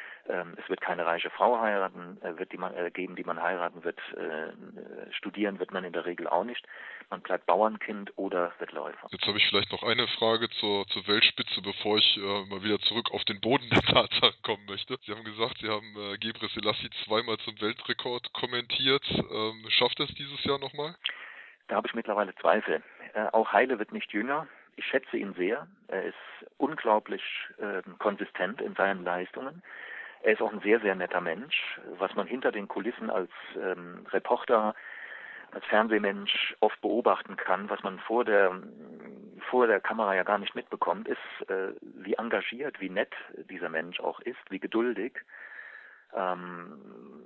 Es wird keine reiche Frau heiraten, wird die man äh, geben, die man heiraten wird. Äh, studieren wird man in der Regel auch nicht. Man bleibt Bauernkind oder wird Läufer. Jetzt habe ich vielleicht noch eine Frage zur, zur Weltspitze, bevor ich äh, mal wieder zurück auf den Boden der Tatsachen kommen möchte. Sie haben gesagt, Sie haben äh, Gebre Selassie zweimal zum Weltrekord kommentiert. Ähm, schafft er es dieses Jahr nochmal? Da habe ich mittlerweile Zweifel. Äh, auch Haile wird nicht jünger. Ich schätze ihn sehr. Er ist unglaublich äh, konsistent in seinen Leistungen. Er ist auch ein sehr, sehr netter Mensch, was man hinter den Kulissen als ähm, Reporter, als Fernsehmensch oft beobachten kann, was man vor der vor der Kamera ja gar nicht mitbekommt, ist, äh, wie engagiert, wie nett dieser Mensch auch ist, wie geduldig. Ähm,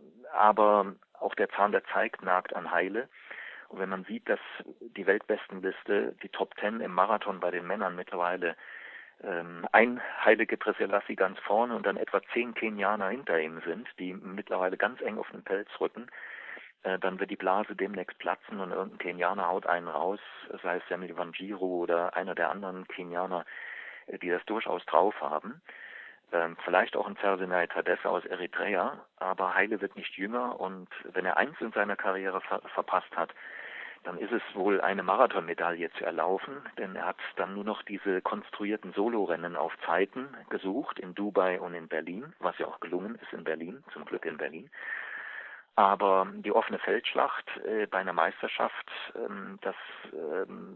aber auch der Zahn der Zeit nagt an Haile. Und wenn man sieht, dass die Weltbestenliste, die Top Ten im Marathon bei den Männern mittlerweile ähm, ein Haile Gebrselassie ganz vorne und dann etwa zehn Kenianer hinter ihm sind, die mittlerweile ganz eng auf den Pelz rücken, äh, dann wird die Blase demnächst platzen und irgendein Kenianer haut einen raus, sei es Samuel Wanjiru oder einer der anderen Kenianer, äh, die das durchaus drauf haben. Ähm, vielleicht auch ein Sersenai Tadesse aus Eritrea, aber Haile wird nicht jünger und wenn er eins in seiner Karriere ver- verpasst hat, dann ist es wohl eine Marathonmedaille zu erlaufen, denn er hat dann nur noch diese konstruierten Solorennen auf Zeiten gesucht, in Dubai und in Berlin, was ja auch gelungen ist in Berlin, zum Glück in Berlin. Aber die offene Feldschlacht äh, bei einer Meisterschaft, ähm, das ähm,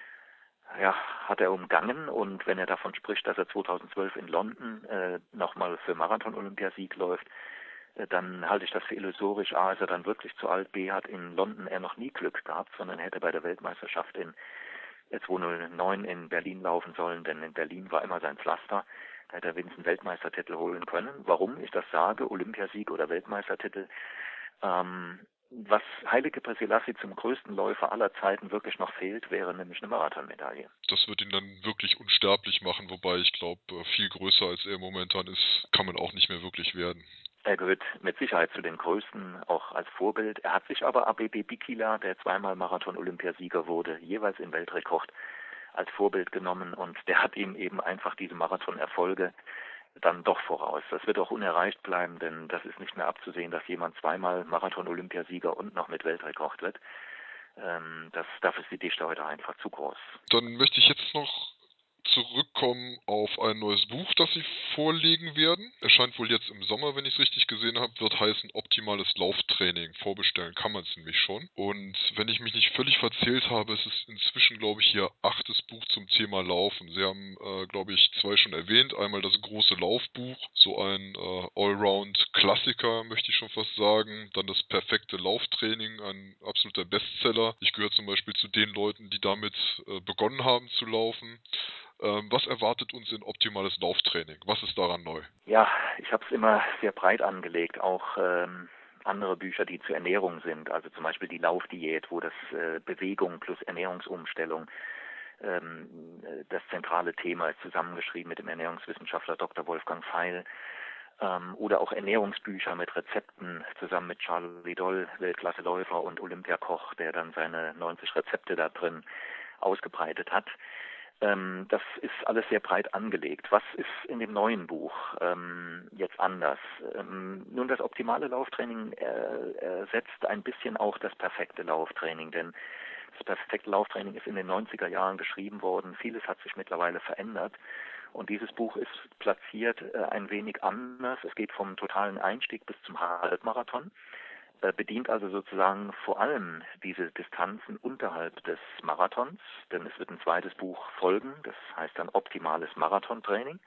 ja, hat er umgangen und wenn er davon spricht, dass er zweitausendzwölf in London äh, nochmal für Marathon-Olympiasieg läuft, äh, dann halte ich das für illusorisch. A, ist er dann wirklich zu alt, B, hat in London er noch nie Glück gehabt, sondern hätte bei der Weltmeisterschaft in äh, zweitausendneun in Berlin laufen sollen, denn in Berlin war immer sein Pflaster. Da hätte er wenigstens einen Weltmeistertitel holen können. Warum ich das sage, Olympiasieg oder Weltmeistertitel, ähm, was Haile Gebrselassie zum größten Läufer aller Zeiten wirklich noch fehlt, wäre nämlich eine Marathonmedaille. Das wird ihn dann wirklich unsterblich machen, wobei ich glaube, viel größer als er momentan ist, kann man auch nicht mehr wirklich werden. Er gehört mit Sicherheit zu den Größten, auch als Vorbild. Er hat sich aber Abebe Bikila, der zweimal Marathon-Olympiasieger wurde, jeweils im Weltrekord, als Vorbild genommen und der hat ihm eben einfach diese Marathon-Erfolge dann doch voraus. Das wird auch unerreicht bleiben, denn das ist nicht mehr abzusehen, dass jemand zweimal Marathon-Olympiasieger und noch mit Weltrekord wird. Ähm, das, dafür ist die Dichte heute einfach zu groß. Dann möchte ich jetzt noch zurückkommen auf ein neues Buch, das Sie vorlegen werden. Erscheint wohl jetzt im Sommer, wenn ich es richtig gesehen habe, wird heißen Optimales Lauftraining. Vorbestellen kann man es nämlich schon. Und wenn ich mich nicht völlig verzählt habe, ist es inzwischen, glaube ich, Ihr achtes Buch zum Thema Laufen. Sie haben, äh, glaube ich, zwei schon erwähnt. Einmal das große Laufbuch, so ein äh, Allround-Klassiker, möchte ich schon fast sagen. Dann das perfekte Lauftraining, ein absoluter Bestseller. Ich gehöre zum Beispiel zu den Leuten, die damit äh, begonnen haben zu laufen. Ähm, was erwartet uns in optimales Lauftraining? Was ist daran neu? Ja, ich habe es immer sehr breit angelegt, auch ähm, andere Bücher, die zur Ernährung sind, also zum Beispiel die Laufdiät, wo das äh, Bewegung plus Ernährungsumstellung ähm, das zentrale Thema ist, zusammengeschrieben mit dem Ernährungswissenschaftler Doktor Wolfgang Feil. Ähm, oder auch Ernährungsbücher mit Rezepten zusammen mit Charlie Doll, Weltklasseläufer und Olympiakoch, der dann seine neunzig Rezepte da drin ausgebreitet hat. Ähm, das ist alles sehr breit angelegt. Was ist in dem neuen Buch ähm, jetzt anders? Ähm, nun, das optimale Lauftraining äh, ersetzt ein bisschen auch das perfekte Lauftraining, denn das perfekte Lauftraining ist in den neunziger Jahren geschrieben worden. Vieles hat sich mittlerweile verändert. Und dieses Buch ist platziert äh, ein wenig anders. Es geht vom totalen Einstieg bis zum Halbmarathon. Bedient also sozusagen vor allem diese Distanzen unterhalb des Marathons, denn es wird ein zweites Buch folgen, das heißt dann optimales Marathontraining.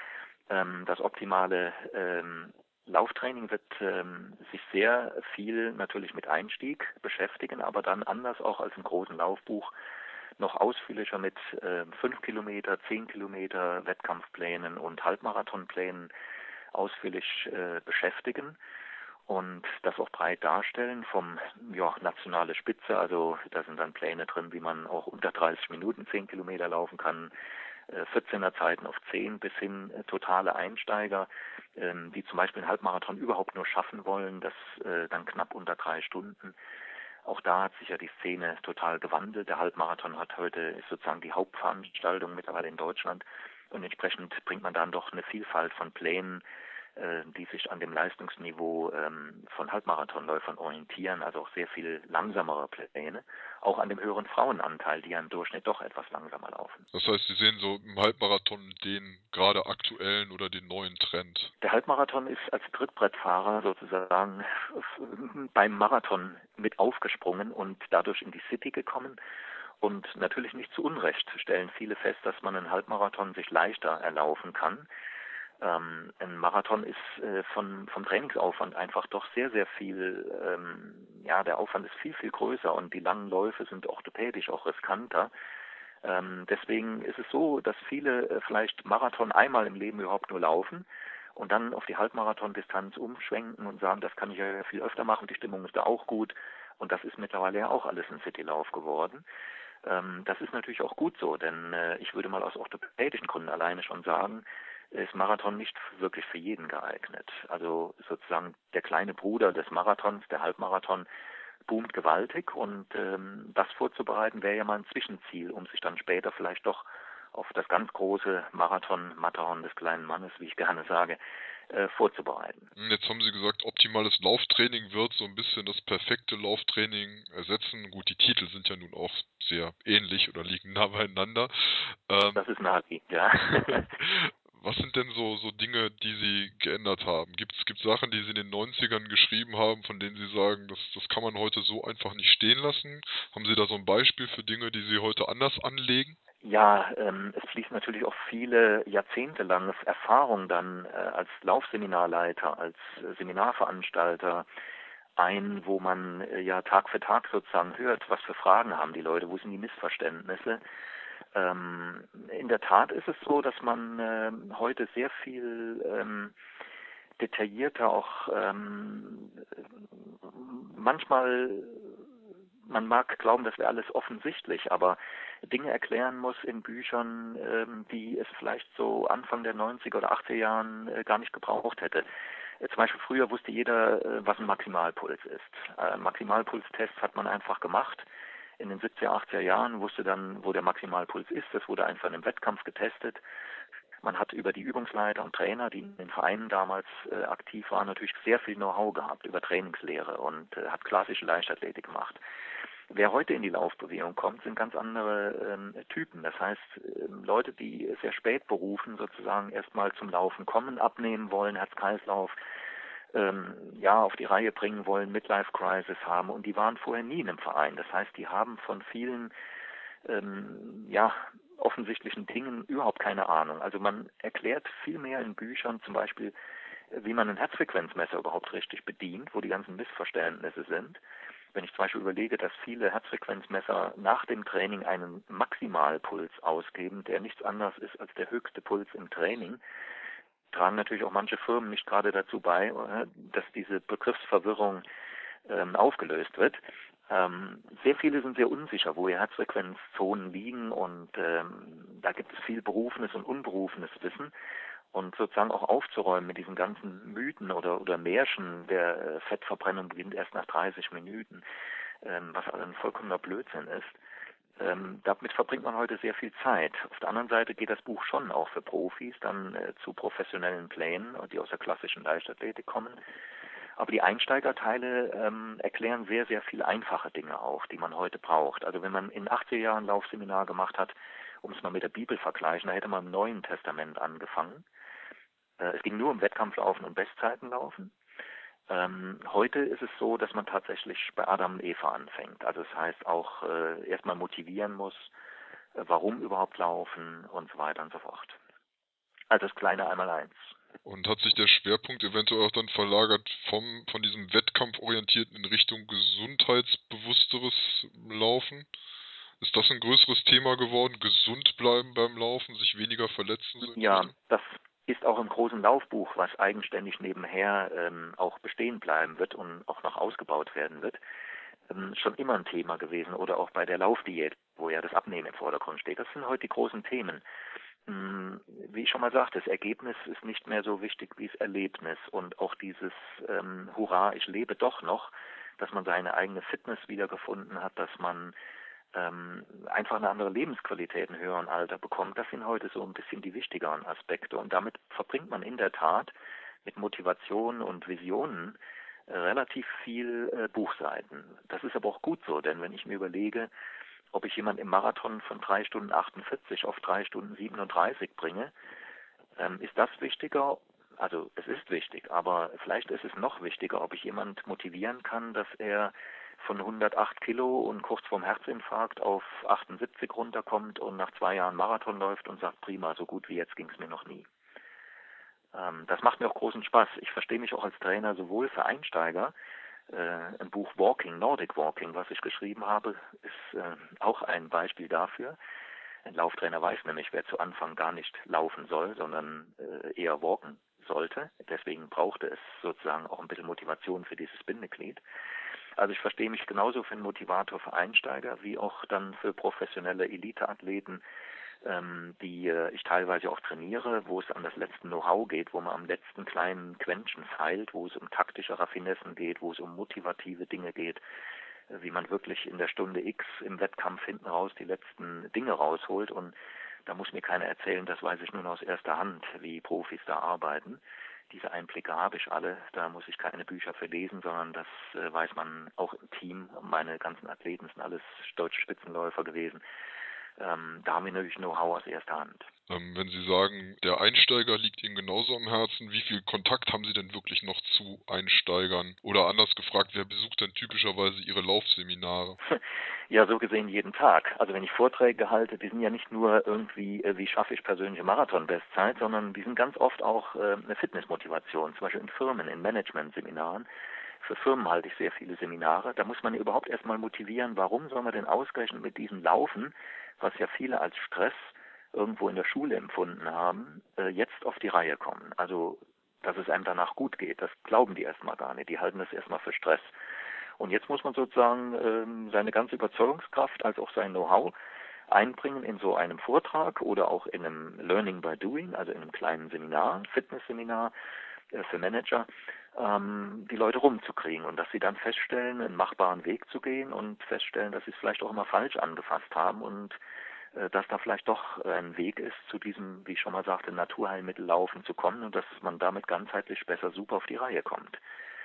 Ähm, das optimale ähm, Lauftraining wird ähm, sich sehr viel natürlich mit Einstieg beschäftigen, aber dann anders auch als im großen Laufbuch noch ausführlicher mit äh, fünf Kilometer, zehn Kilometer Wettkampfplänen und Halbmarathonplänen ausführlich äh, beschäftigen und das auch breit darstellen vom ja, nationale Spitze, also da sind dann Pläne drin, wie man auch unter dreißig Minuten zehn Kilometer laufen kann, äh, vierzehner Zeiten auf zehn bis hin äh, totale Einsteiger, ähm, die zum Beispiel einen Halbmarathon überhaupt nur schaffen wollen, das äh, dann knapp unter drei Stunden. Auch da hat sich ja die Szene total gewandelt. Der Halbmarathon hat heute ist sozusagen die Hauptveranstaltung mittlerweile in Deutschland und entsprechend bringt man dann doch eine Vielfalt von Plänen, die sich an dem Leistungsniveau ähm, von Halbmarathonläufern orientieren, also auch sehr viel langsamere Pläne, auch an dem höheren Frauenanteil, die ja im Durchschnitt doch etwas langsamer laufen. Das heißt, Sie sehen so im Halbmarathon den gerade aktuellen oder den neuen Trend? Der Halbmarathon ist als Trittbrettfahrer sozusagen beim Marathon mit aufgesprungen und dadurch in die City gekommen. Und natürlich nicht zu Unrecht stellen viele fest, dass man einen Halbmarathon sich leichter erlaufen kann. Ähm, ein Marathon ist äh, von, vom Trainingsaufwand einfach doch sehr, sehr viel, ähm, ja, der Aufwand ist viel, viel größer und die langen Läufe sind orthopädisch auch riskanter. Ähm, deswegen ist es so, dass viele äh, vielleicht Marathon einmal im Leben überhaupt nur laufen und dann auf die Halbmarathon-Distanz umschwenken und sagen, das kann ich ja viel öfter machen, die Stimmung ist da auch gut. Und das ist mittlerweile ja auch alles ein Citylauf geworden. Ähm, das ist natürlich auch gut so, denn äh, ich würde mal aus orthopädischen Gründen alleine schon sagen, ist Marathon nicht wirklich für jeden geeignet. Also sozusagen der kleine Bruder des Marathons, der Halbmarathon, boomt gewaltig und ähm, das vorzubereiten wäre ja mal ein Zwischenziel, um sich dann später vielleicht doch auf das ganz große Marathon, Matterhorn des kleinen Mannes, wie ich gerne sage, äh, vorzubereiten. Jetzt haben Sie gesagt, optimales Lauftraining wird so ein bisschen das perfekte Lauftraining ersetzen. Gut, die Titel sind ja nun auch sehr ähnlich oder liegen nah beieinander. Ähm, Das ist naheliegend, ja. Was sind denn so, so Dinge, die Sie geändert haben? Gibt es Sachen, die Sie in den neunzigern geschrieben haben, von denen Sie sagen, das, das kann man heute so einfach nicht stehen lassen? Haben Sie da so ein Beispiel für Dinge, die Sie heute anders anlegen? Ja, ähm, es fließt natürlich auch viele jahrzehntelange Erfahrung dann äh, als Laufseminarleiter, als äh, Seminarveranstalter ein, wo man äh, ja Tag für Tag sozusagen hört, was für Fragen haben die Leute, wo sind die Missverständnisse. Ähm, in der Tat ist es so, dass man äh, heute sehr viel ähm, detaillierter auch ähm, manchmal, man mag glauben, das wäre alles offensichtlich, aber Dinge erklären muss in Büchern, ähm, die es vielleicht so Anfang der neunziger oder achtziger Jahren äh, gar nicht gebraucht hätte. Äh, zum Beispiel früher wusste jeder, äh, was ein Maximalpuls ist. Äh, Maximalpulstests hat man einfach gemacht. In den siebziger, achtziger Jahren wusste dann, wo der Maximalpuls ist. Das wurde einfach im Wettkampf getestet. Man hat über die Übungsleiter und Trainer, die in den Vereinen damals äh, aktiv waren, natürlich sehr viel Know-how gehabt über Trainingslehre und äh, hat klassische Leichtathletik gemacht. Wer heute in die Laufbewegung kommt, sind ganz andere ähm, Typen. Das heißt, ähm, Leute, die sehr spät berufen, sozusagen erstmal zum Laufen kommen, abnehmen wollen, Herz-Kreislauf, ähm, ja, auf die Reihe bringen wollen, Midlife-Crisis haben und die waren vorher nie in einem Verein. Das heißt, die haben von vielen ähm, ja, offensichtlichen Dingen überhaupt keine Ahnung. Also man erklärt viel mehr in Büchern zum Beispiel, wie man ein Herzfrequenzmesser überhaupt richtig bedient, wo die ganzen Missverständnisse sind. Wenn ich zum Beispiel überlege, dass viele Herzfrequenzmesser nach dem Training einen Maximalpuls ausgeben, der nichts anderes ist als der höchste Puls im Training, tragen natürlich auch manche Firmen nicht gerade dazu bei, dass diese Begriffsverwirrung ähm, aufgelöst wird. Ähm, sehr viele sind sehr unsicher, wo ihr Herzfrequenzzonen liegen und ähm, da gibt es viel berufenes und unberufenes Wissen und sozusagen auch aufzuräumen mit diesen ganzen Mythen oder, oder Märchen, der äh, Fettverbrennung beginnt erst nach dreißig Minuten, ähm, was also ein vollkommener Blödsinn ist. Ähm, damit verbringt man heute sehr viel Zeit. Auf der anderen Seite geht das Buch schon auch für Profis dann äh, zu professionellen Plänen, die aus der klassischen Leichtathletik kommen. Aber die Einsteigerteile ähm, erklären sehr, sehr viele einfache Dinge auch, die man heute braucht. Also wenn man in den achtziger Jahren ein Laufseminar gemacht hat, um es mal mit der Bibel vergleichen, da hätte man im Neuen Testament angefangen. Äh, es ging nur um Wettkampflaufen und Bestzeitenlaufen. Ähm, heute ist es so, dass man tatsächlich bei Adam und Eva anfängt. Also das heißt auch äh, erstmal motivieren muss, äh, warum überhaupt laufen und so weiter und so fort. Also das kleine Einmaleins. Und hat sich der Schwerpunkt eventuell auch dann verlagert vom, von diesem Wettkampforientierten in Richtung gesundheitsbewussteres Laufen? Ist das ein größeres Thema geworden? Gesund bleiben beim Laufen, sich weniger verletzen? So in die Ja, Richtung? das ist auch im großen Laufbuch, was eigenständig nebenher ähm, auch bestehen bleiben wird und auch noch ausgebaut werden wird, ähm, schon immer ein Thema gewesen. Oder auch bei der Laufdiät, wo ja das Abnehmen im Vordergrund steht. Das sind heute die großen Themen. Ähm, wie ich schon mal sagte, das Ergebnis ist nicht mehr so wichtig wie das Erlebnis. Und auch dieses ähm, Hurra, ich lebe doch noch, dass man seine eigene Fitness wiedergefunden hat, dass man ähm, einfach eine andere Lebensqualität im höheren Alter bekommt. Das sind heute so ein bisschen die wichtigeren Aspekte. Und damit verbringt man in der Tat mit Motivation und Visionen äh, relativ viel äh, Buchseiten. Das ist aber auch gut so, denn wenn ich mir überlege, ob ich jemand im Marathon von drei Stunden achtundvierzig auf drei Stunden siebenunddreißig bringe, ähm, ist das wichtiger? Also es ist wichtig, aber vielleicht ist es noch wichtiger, ob ich jemand motivieren kann, dass er von hundertacht Kilo und kurz vorm Herzinfarkt auf achtundsiebzig runterkommt und nach zwei Jahren Marathon läuft und sagt, prima, so gut wie jetzt ging es mir noch nie. Ähm, das macht mir auch großen Spaß. Ich verstehe mich auch als Trainer sowohl für Einsteiger. Äh, ein Buch Walking, Nordic Walking, was ich geschrieben habe, ist äh, auch ein Beispiel dafür. Ein Lauftrainer weiß nämlich, wer zu Anfang gar nicht laufen soll, sondern äh, eher walken sollte. Deswegen brauchte es sozusagen auch ein bisschen Motivation für dieses Bindeglied. Also ich verstehe mich genauso für einen Motivator für Einsteiger wie auch dann für professionelle Eliteathleten, ähm, die äh, ich teilweise auch trainiere, wo es an das letzte Know-how geht, wo man am letzten kleinen Quäntchen feilt, wo es um taktische Raffinessen geht, wo es um motivative Dinge geht, äh, wie man wirklich in der Stunde X im Wettkampf hinten raus die letzten Dinge rausholt. Und da muss mir keiner erzählen, das weiß ich nun aus erster Hand, wie Profis da arbeiten. Diese Einblicke habe ich alle, da muss ich keine Bücher für lesen, sondern das äh, weiß man auch im Team. Meine ganzen Athleten sind alles deutsche Spitzenläufer gewesen. Ähm, da haben wir natürlich Know-how aus erster Hand. Ähm, wenn Sie sagen, der Einsteiger liegt Ihnen genauso am Herzen, wie viel Kontakt haben Sie denn wirklich noch zu Einsteigern? Oder anders gefragt, wer besucht denn typischerweise Ihre Laufseminare? Ja, so gesehen jeden Tag. Also wenn ich Vorträge halte, die sind ja nicht nur irgendwie, äh, wie schaffe ich persönliche Marathon-Bestzeit, sondern die sind ganz oft auch äh, eine Fitnessmotivation, zum Beispiel in Firmen, in Management-Seminaren. Für Firmen halte ich sehr viele Seminare. Da muss man ja überhaupt erstmal motivieren, warum soll man denn ausgerechnet mit diesem Laufen, was ja viele als Stress irgendwo in der Schule empfunden haben, äh, jetzt auf die Reihe kommen. Also, dass es einem danach gut geht, das glauben die erstmal gar nicht. Die halten das erstmal für Stress. Und jetzt muss man sozusagen ähm, seine ganze Überzeugungskraft als auch sein Know-how einbringen in so einem Vortrag oder auch in einem Learning by Doing, also in einem kleinen Seminar, Fitnessseminar äh, für Manager, ähm, die Leute rumzukriegen und dass sie dann feststellen, einen machbaren Weg zu gehen und feststellen, dass sie es vielleicht auch immer falsch angefasst haben und äh, dass da vielleicht doch ein Weg ist, zu diesem, wie ich schon mal sagte, Naturheilmittellaufen zu kommen und dass man damit ganzheitlich besser super auf die Reihe kommt.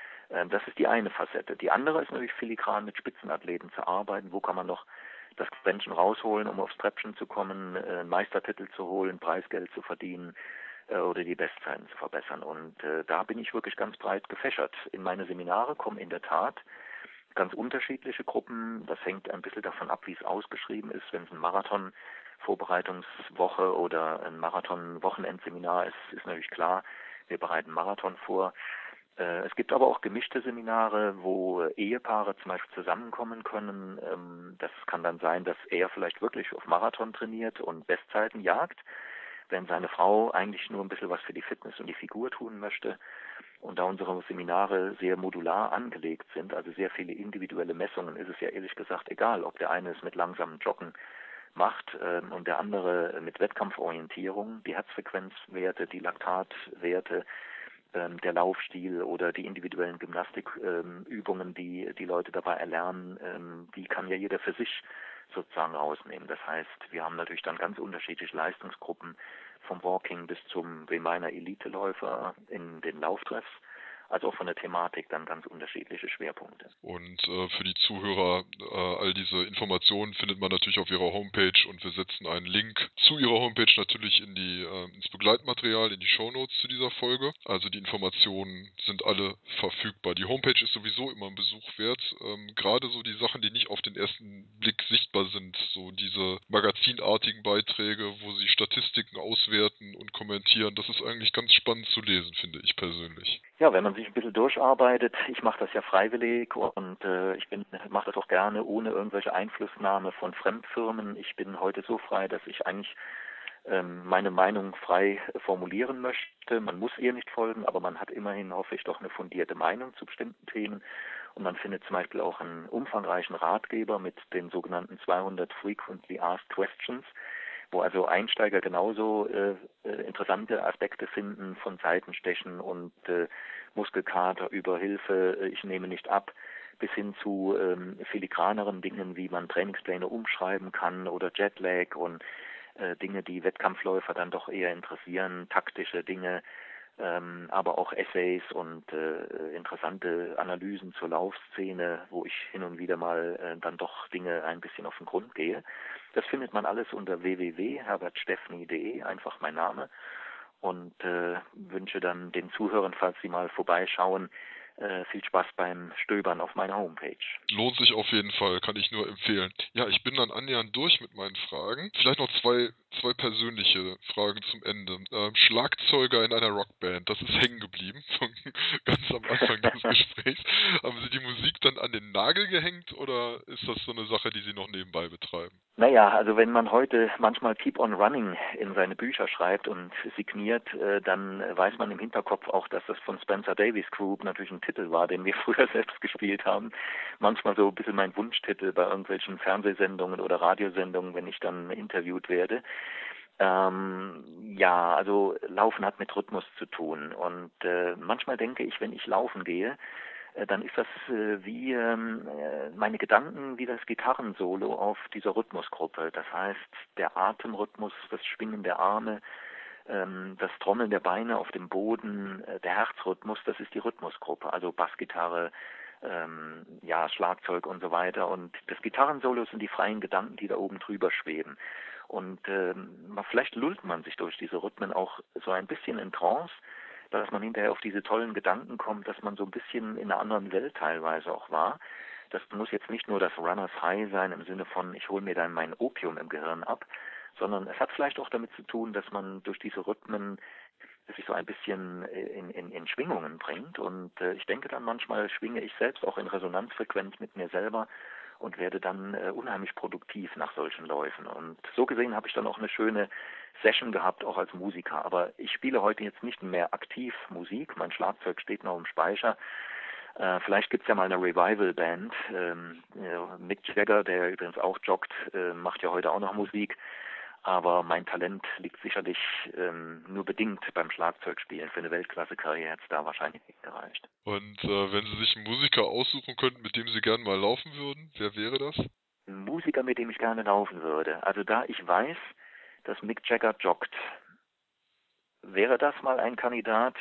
Das ist die eine Facette. Die andere ist natürlich filigran mit Spitzenathleten zu arbeiten. Wo kann man noch das Quäntchen rausholen, um aufs Treppchen zu kommen, einen Meistertitel zu holen, Preisgeld zu verdienen äh, oder die Bestzeiten zu verbessern. Und äh, da bin ich wirklich ganz breit gefächert. In meine Seminare kommen in der Tat ganz unterschiedliche Gruppen. Das hängt ein bisschen davon ab, wie es ausgeschrieben ist. Wenn es ein Marathon-Vorbereitungswoche oder ein Marathon-Wochenendseminar ist, ist natürlich klar, wir bereiten Marathon vor. Es gibt aber auch gemischte Seminare, wo Ehepaare zum Beispiel zusammenkommen können. Das kann dann sein, dass er vielleicht wirklich auf Marathon trainiert und Bestzeiten jagt, wenn seine Frau eigentlich nur ein bisschen was für die Fitness und die Figur tun möchte. Und da unsere Seminare sehr modular angelegt sind, also sehr viele individuelle Messungen, ist es ja ehrlich gesagt egal, ob der eine es mit langsamem Joggen macht ähm, und der andere mit Wettkampforientierung, die Herzfrequenzwerte, die Laktatwerte, der Laufstil oder die individuellen Gymnastikübungen, ähm, die die Leute dabei erlernen, ähm, die kann ja jeder für sich sozusagen rausnehmen. Das heißt, wir haben natürlich dann ganz unterschiedliche Leistungsgruppen vom Walking bis zum Reminder Elite-Läufer in den Lauftreffs, also auch von der Thematik dann ganz unterschiedliche Schwerpunkte. Und äh, für die Zuhörer, äh, all diese Informationen findet man natürlich auf ihrer Homepage und wir setzen einen Link zu ihrer Homepage natürlich in die, äh, ins Begleitmaterial, in die Shownotes zu dieser Folge. Also die Informationen sind alle verfügbar. Die Homepage ist sowieso immer ein Besuch wert. Ähm, gerade so die Sachen, die nicht auf den ersten Blick sichtbar sind, so diese magazinartigen Beiträge, wo sie Statistiken auswerten und kommentieren, das ist eigentlich ganz spannend zu lesen, finde ich persönlich. Ja, wenn man sich ein bisschen durcharbeitet, ich mache das ja freiwillig und äh, ich bin mache das auch gerne ohne irgendwelche Einflussnahme von Fremdfirmen. Ich bin heute so frei, dass ich eigentlich ähm, meine Meinung frei formulieren möchte. Man muss ihr nicht folgen, aber man hat immerhin, hoffe ich, doch eine fundierte Meinung zu bestimmten Themen. Und man findet zum Beispiel auch einen umfangreichen Ratgeber mit den sogenannten zweihundert Frequently Asked Questions, wo also Einsteiger genauso äh, interessante Aspekte finden, von Seitenstechen und äh, Muskelkater über Hilfe, äh, ich nehme nicht ab, bis hin zu ähm, filigraneren Dingen, wie man Trainingspläne umschreiben kann oder Jetlag und äh, Dinge, die Wettkampfläufer dann doch eher interessieren, taktische Dinge, ähm, aber auch Essays und äh, interessante Analysen zur Laufszene, wo ich hin und wieder mal äh, dann doch Dinge ein bisschen auf den Grund gehe. Das findet man alles unter w w w punkt herbert steffni punkt d e, einfach mein Name. Und äh, wünsche dann den Zuhörern, falls sie mal vorbeischauen, äh, viel Spaß beim Stöbern auf meiner Homepage. Lohnt sich auf jeden Fall, kann ich nur empfehlen. Ja, ich bin dann annähernd durch mit meinen Fragen. Vielleicht noch zwei, zwei persönliche Fragen zum Ende. Ähm, Schlagzeuger in einer Rockband, das ist hängen geblieben, von ganz am Anfang des Gesprächs. Haben Sie die Musik dann an den Nagel gehängt oder ist das so eine Sache, die Sie noch nebenbei betreiben? Naja, also wenn man heute manchmal Keep on Running in seine Bücher schreibt und signiert, äh, dann weiß man im Hinterkopf auch, dass das von Spencer Davis Group natürlich ein Titel war, den wir früher selbst gespielt haben. Manchmal so ein bisschen mein Wunschtitel bei irgendwelchen Fernsehsendungen oder Radiosendungen, wenn ich dann interviewt werde. Ähm, ja, also Laufen hat mit Rhythmus zu tun und äh, manchmal denke ich, wenn ich laufen gehe, äh, dann ist das äh, wie ähm, äh, meine Gedanken wie das Gitarrensolo auf dieser Rhythmusgruppe. Das heißt, der Atemrhythmus, das Schwingen der Arme, ähm, das Trommeln der Beine auf dem Boden, äh, der Herzrhythmus, das ist die Rhythmusgruppe, also Bassgitarre, ähm, ja, Schlagzeug und so weiter. Und das Gitarrensolo sind die freien Gedanken, die da oben drüber schweben. Und ähm, vielleicht lullt man sich durch diese Rhythmen auch so ein bisschen in Trance, dass man hinterher auf diese tollen Gedanken kommt, dass man so ein bisschen in einer anderen Welt teilweise auch war. Das muss jetzt nicht nur das Runners High sein im Sinne von, ich hole mir dann mein Opium im Gehirn ab, sondern es hat vielleicht auch damit zu tun, dass man durch diese Rhythmen sich so ein bisschen in, in, in Schwingungen bringt. Und äh, ich denke dann manchmal schwinge ich selbst auch in Resonanzfrequenz mit mir selber und werde dann äh, unheimlich produktiv nach solchen Läufen. Und so gesehen habe ich dann auch eine schöne Session gehabt, auch als Musiker. Aber ich spiele heute jetzt nicht mehr aktiv Musik. Mein Schlagzeug steht noch im Speicher. Äh, vielleicht gibt's ja mal eine Revival-Band. Ähm, ja, Mick Jagger, der übrigens auch joggt, äh, macht ja heute auch noch Musik. Aber mein Talent liegt sicherlich ähm, nur bedingt beim Schlagzeugspielen. Für eine Weltklasse-Karriere hätte es da wahrscheinlich nicht gereicht. Und äh, wenn Sie sich einen Musiker aussuchen könnten, mit dem Sie gerne mal laufen würden, wer wäre das? Ein Musiker, mit dem ich gerne laufen würde. Also da ich weiß, dass Mick Jagger joggt, wäre das mal ein Kandidat?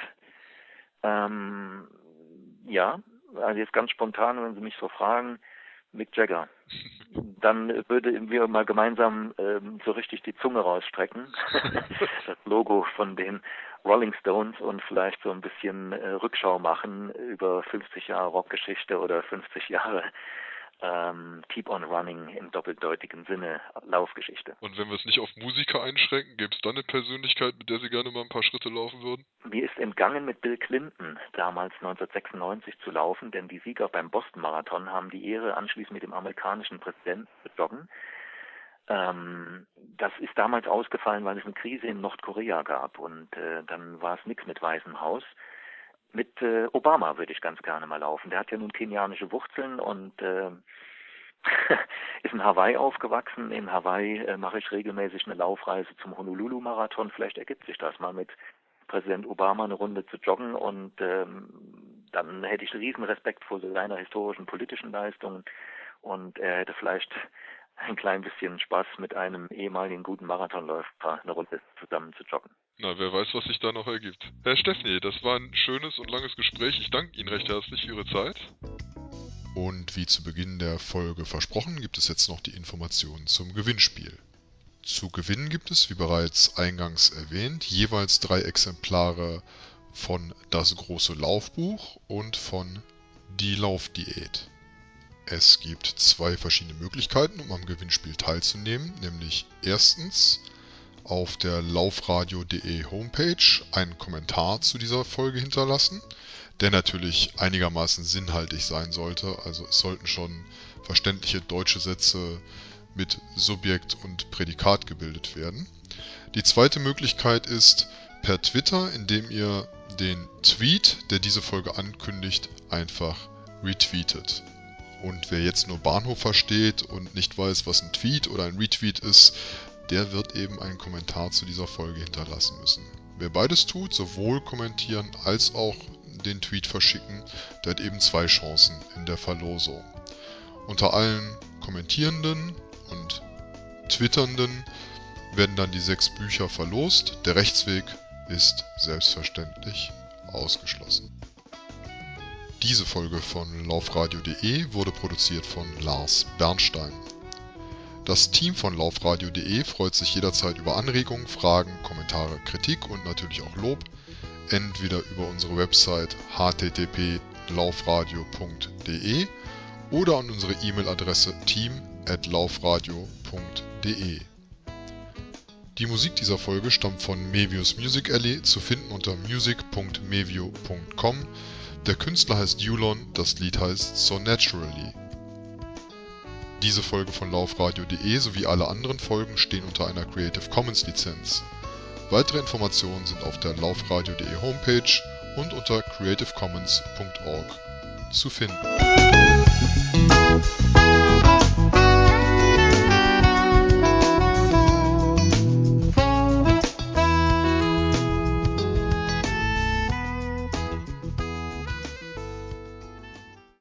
Ähm, ja, also jetzt ganz spontan, wenn Sie mich so fragen, Mick Jagger. Dann würden wir mal gemeinsam ähm, so richtig die Zunge rausstrecken. Das Logo von den Rolling Stones und vielleicht so ein bisschen äh, Rückschau machen über fünfzig Jahre Rockgeschichte oder fünfzig Jahre ähm, Keep on Running im doppeldeutigen Sinne Laufgeschichte. Und wenn wir es nicht auf Musiker einschränken, gäbe es dann eine Persönlichkeit, mit der Sie gerne mal ein paar Schritte laufen würden? Mir ist entgangen, mit Bill Clinton damals neunzehnhundertsechsundneunzig zu laufen, denn die Sieger beim Boston-Marathon haben die Ehre, anschließend mit dem amerikanischen Präsidenten zu joggen. Ähm, das ist damals ausgefallen, weil es eine Krise in Nordkorea gab und äh, dann war es nichts mit Weißem Haus. Mit äh, Obama würde ich ganz gerne mal laufen. Der hat ja nun kenianische Wurzeln und äh, ist in Hawaii aufgewachsen. In Hawaii äh, mache ich regelmäßig eine Laufreise zum Honolulu-Marathon. Vielleicht ergibt sich das mal mit Präsident Obama eine Runde zu joggen und ähm, dann hätte ich riesen Respekt vor seiner historischen politischen Leistungen und er hätte vielleicht ein klein bisschen Spaß mit einem ehemaligen guten Marathonläufer eine Runde zusammen zu joggen. Na, wer weiß, was sich da noch ergibt. Herr Steffni, das war ein schönes und langes Gespräch. Ich danke Ihnen recht herzlich für Ihre Zeit. Und wie zu Beginn der Folge versprochen, gibt es jetzt noch die Informationen zum Gewinnspiel. Zu gewinnen gibt es, wie bereits eingangs erwähnt, jeweils drei Exemplare von Das große Laufbuch und von Die Laufdiät. Es gibt zwei verschiedene Möglichkeiten, um am Gewinnspiel teilzunehmen, nämlich erstens auf der laufradio punkt de Homepage einen Kommentar zu dieser Folge hinterlassen, der natürlich einigermaßen sinnhaltig sein sollte, also es sollten schon verständliche deutsche Sätze mit Subjekt und Prädikat gebildet werden. Die zweite Möglichkeit ist per Twitter, indem ihr den Tweet, der diese Folge ankündigt, einfach retweetet. Und wer jetzt nur Bahnhof versteht und nicht weiß, was ein Tweet oder ein Retweet ist, der wird eben einen Kommentar zu dieser Folge hinterlassen müssen. Wer beides tut, sowohl kommentieren als auch den Tweet verschicken, der hat eben zwei Chancen in der Verlosung. Unter allen Kommentierenden und Twitternden werden dann die sechs Bücher verlost. Der Rechtsweg ist selbstverständlich ausgeschlossen. Diese Folge von laufradio punkt de wurde produziert von Lars Bernstein. Das Team von laufradio punkt de freut sich jederzeit über Anregungen, Fragen, Kommentare, Kritik und natürlich auch Lob, entweder über unsere Website h t t p punkt laufradio punkt de oder an unsere E-Mail-Adresse team at laufradio punkt de. Die Musik dieser Folge stammt von Mevius Music Alley, zu finden unter music punkt mevio punkt com. Der Künstler heißt Yulon, das Lied heißt So Naturally. Diese Folge von laufradio punkt de sowie alle anderen Folgen stehen unter einer Creative Commons Lizenz. Weitere Informationen sind auf der laufradio punkt de Homepage und unter creative commons punkt org zu finden.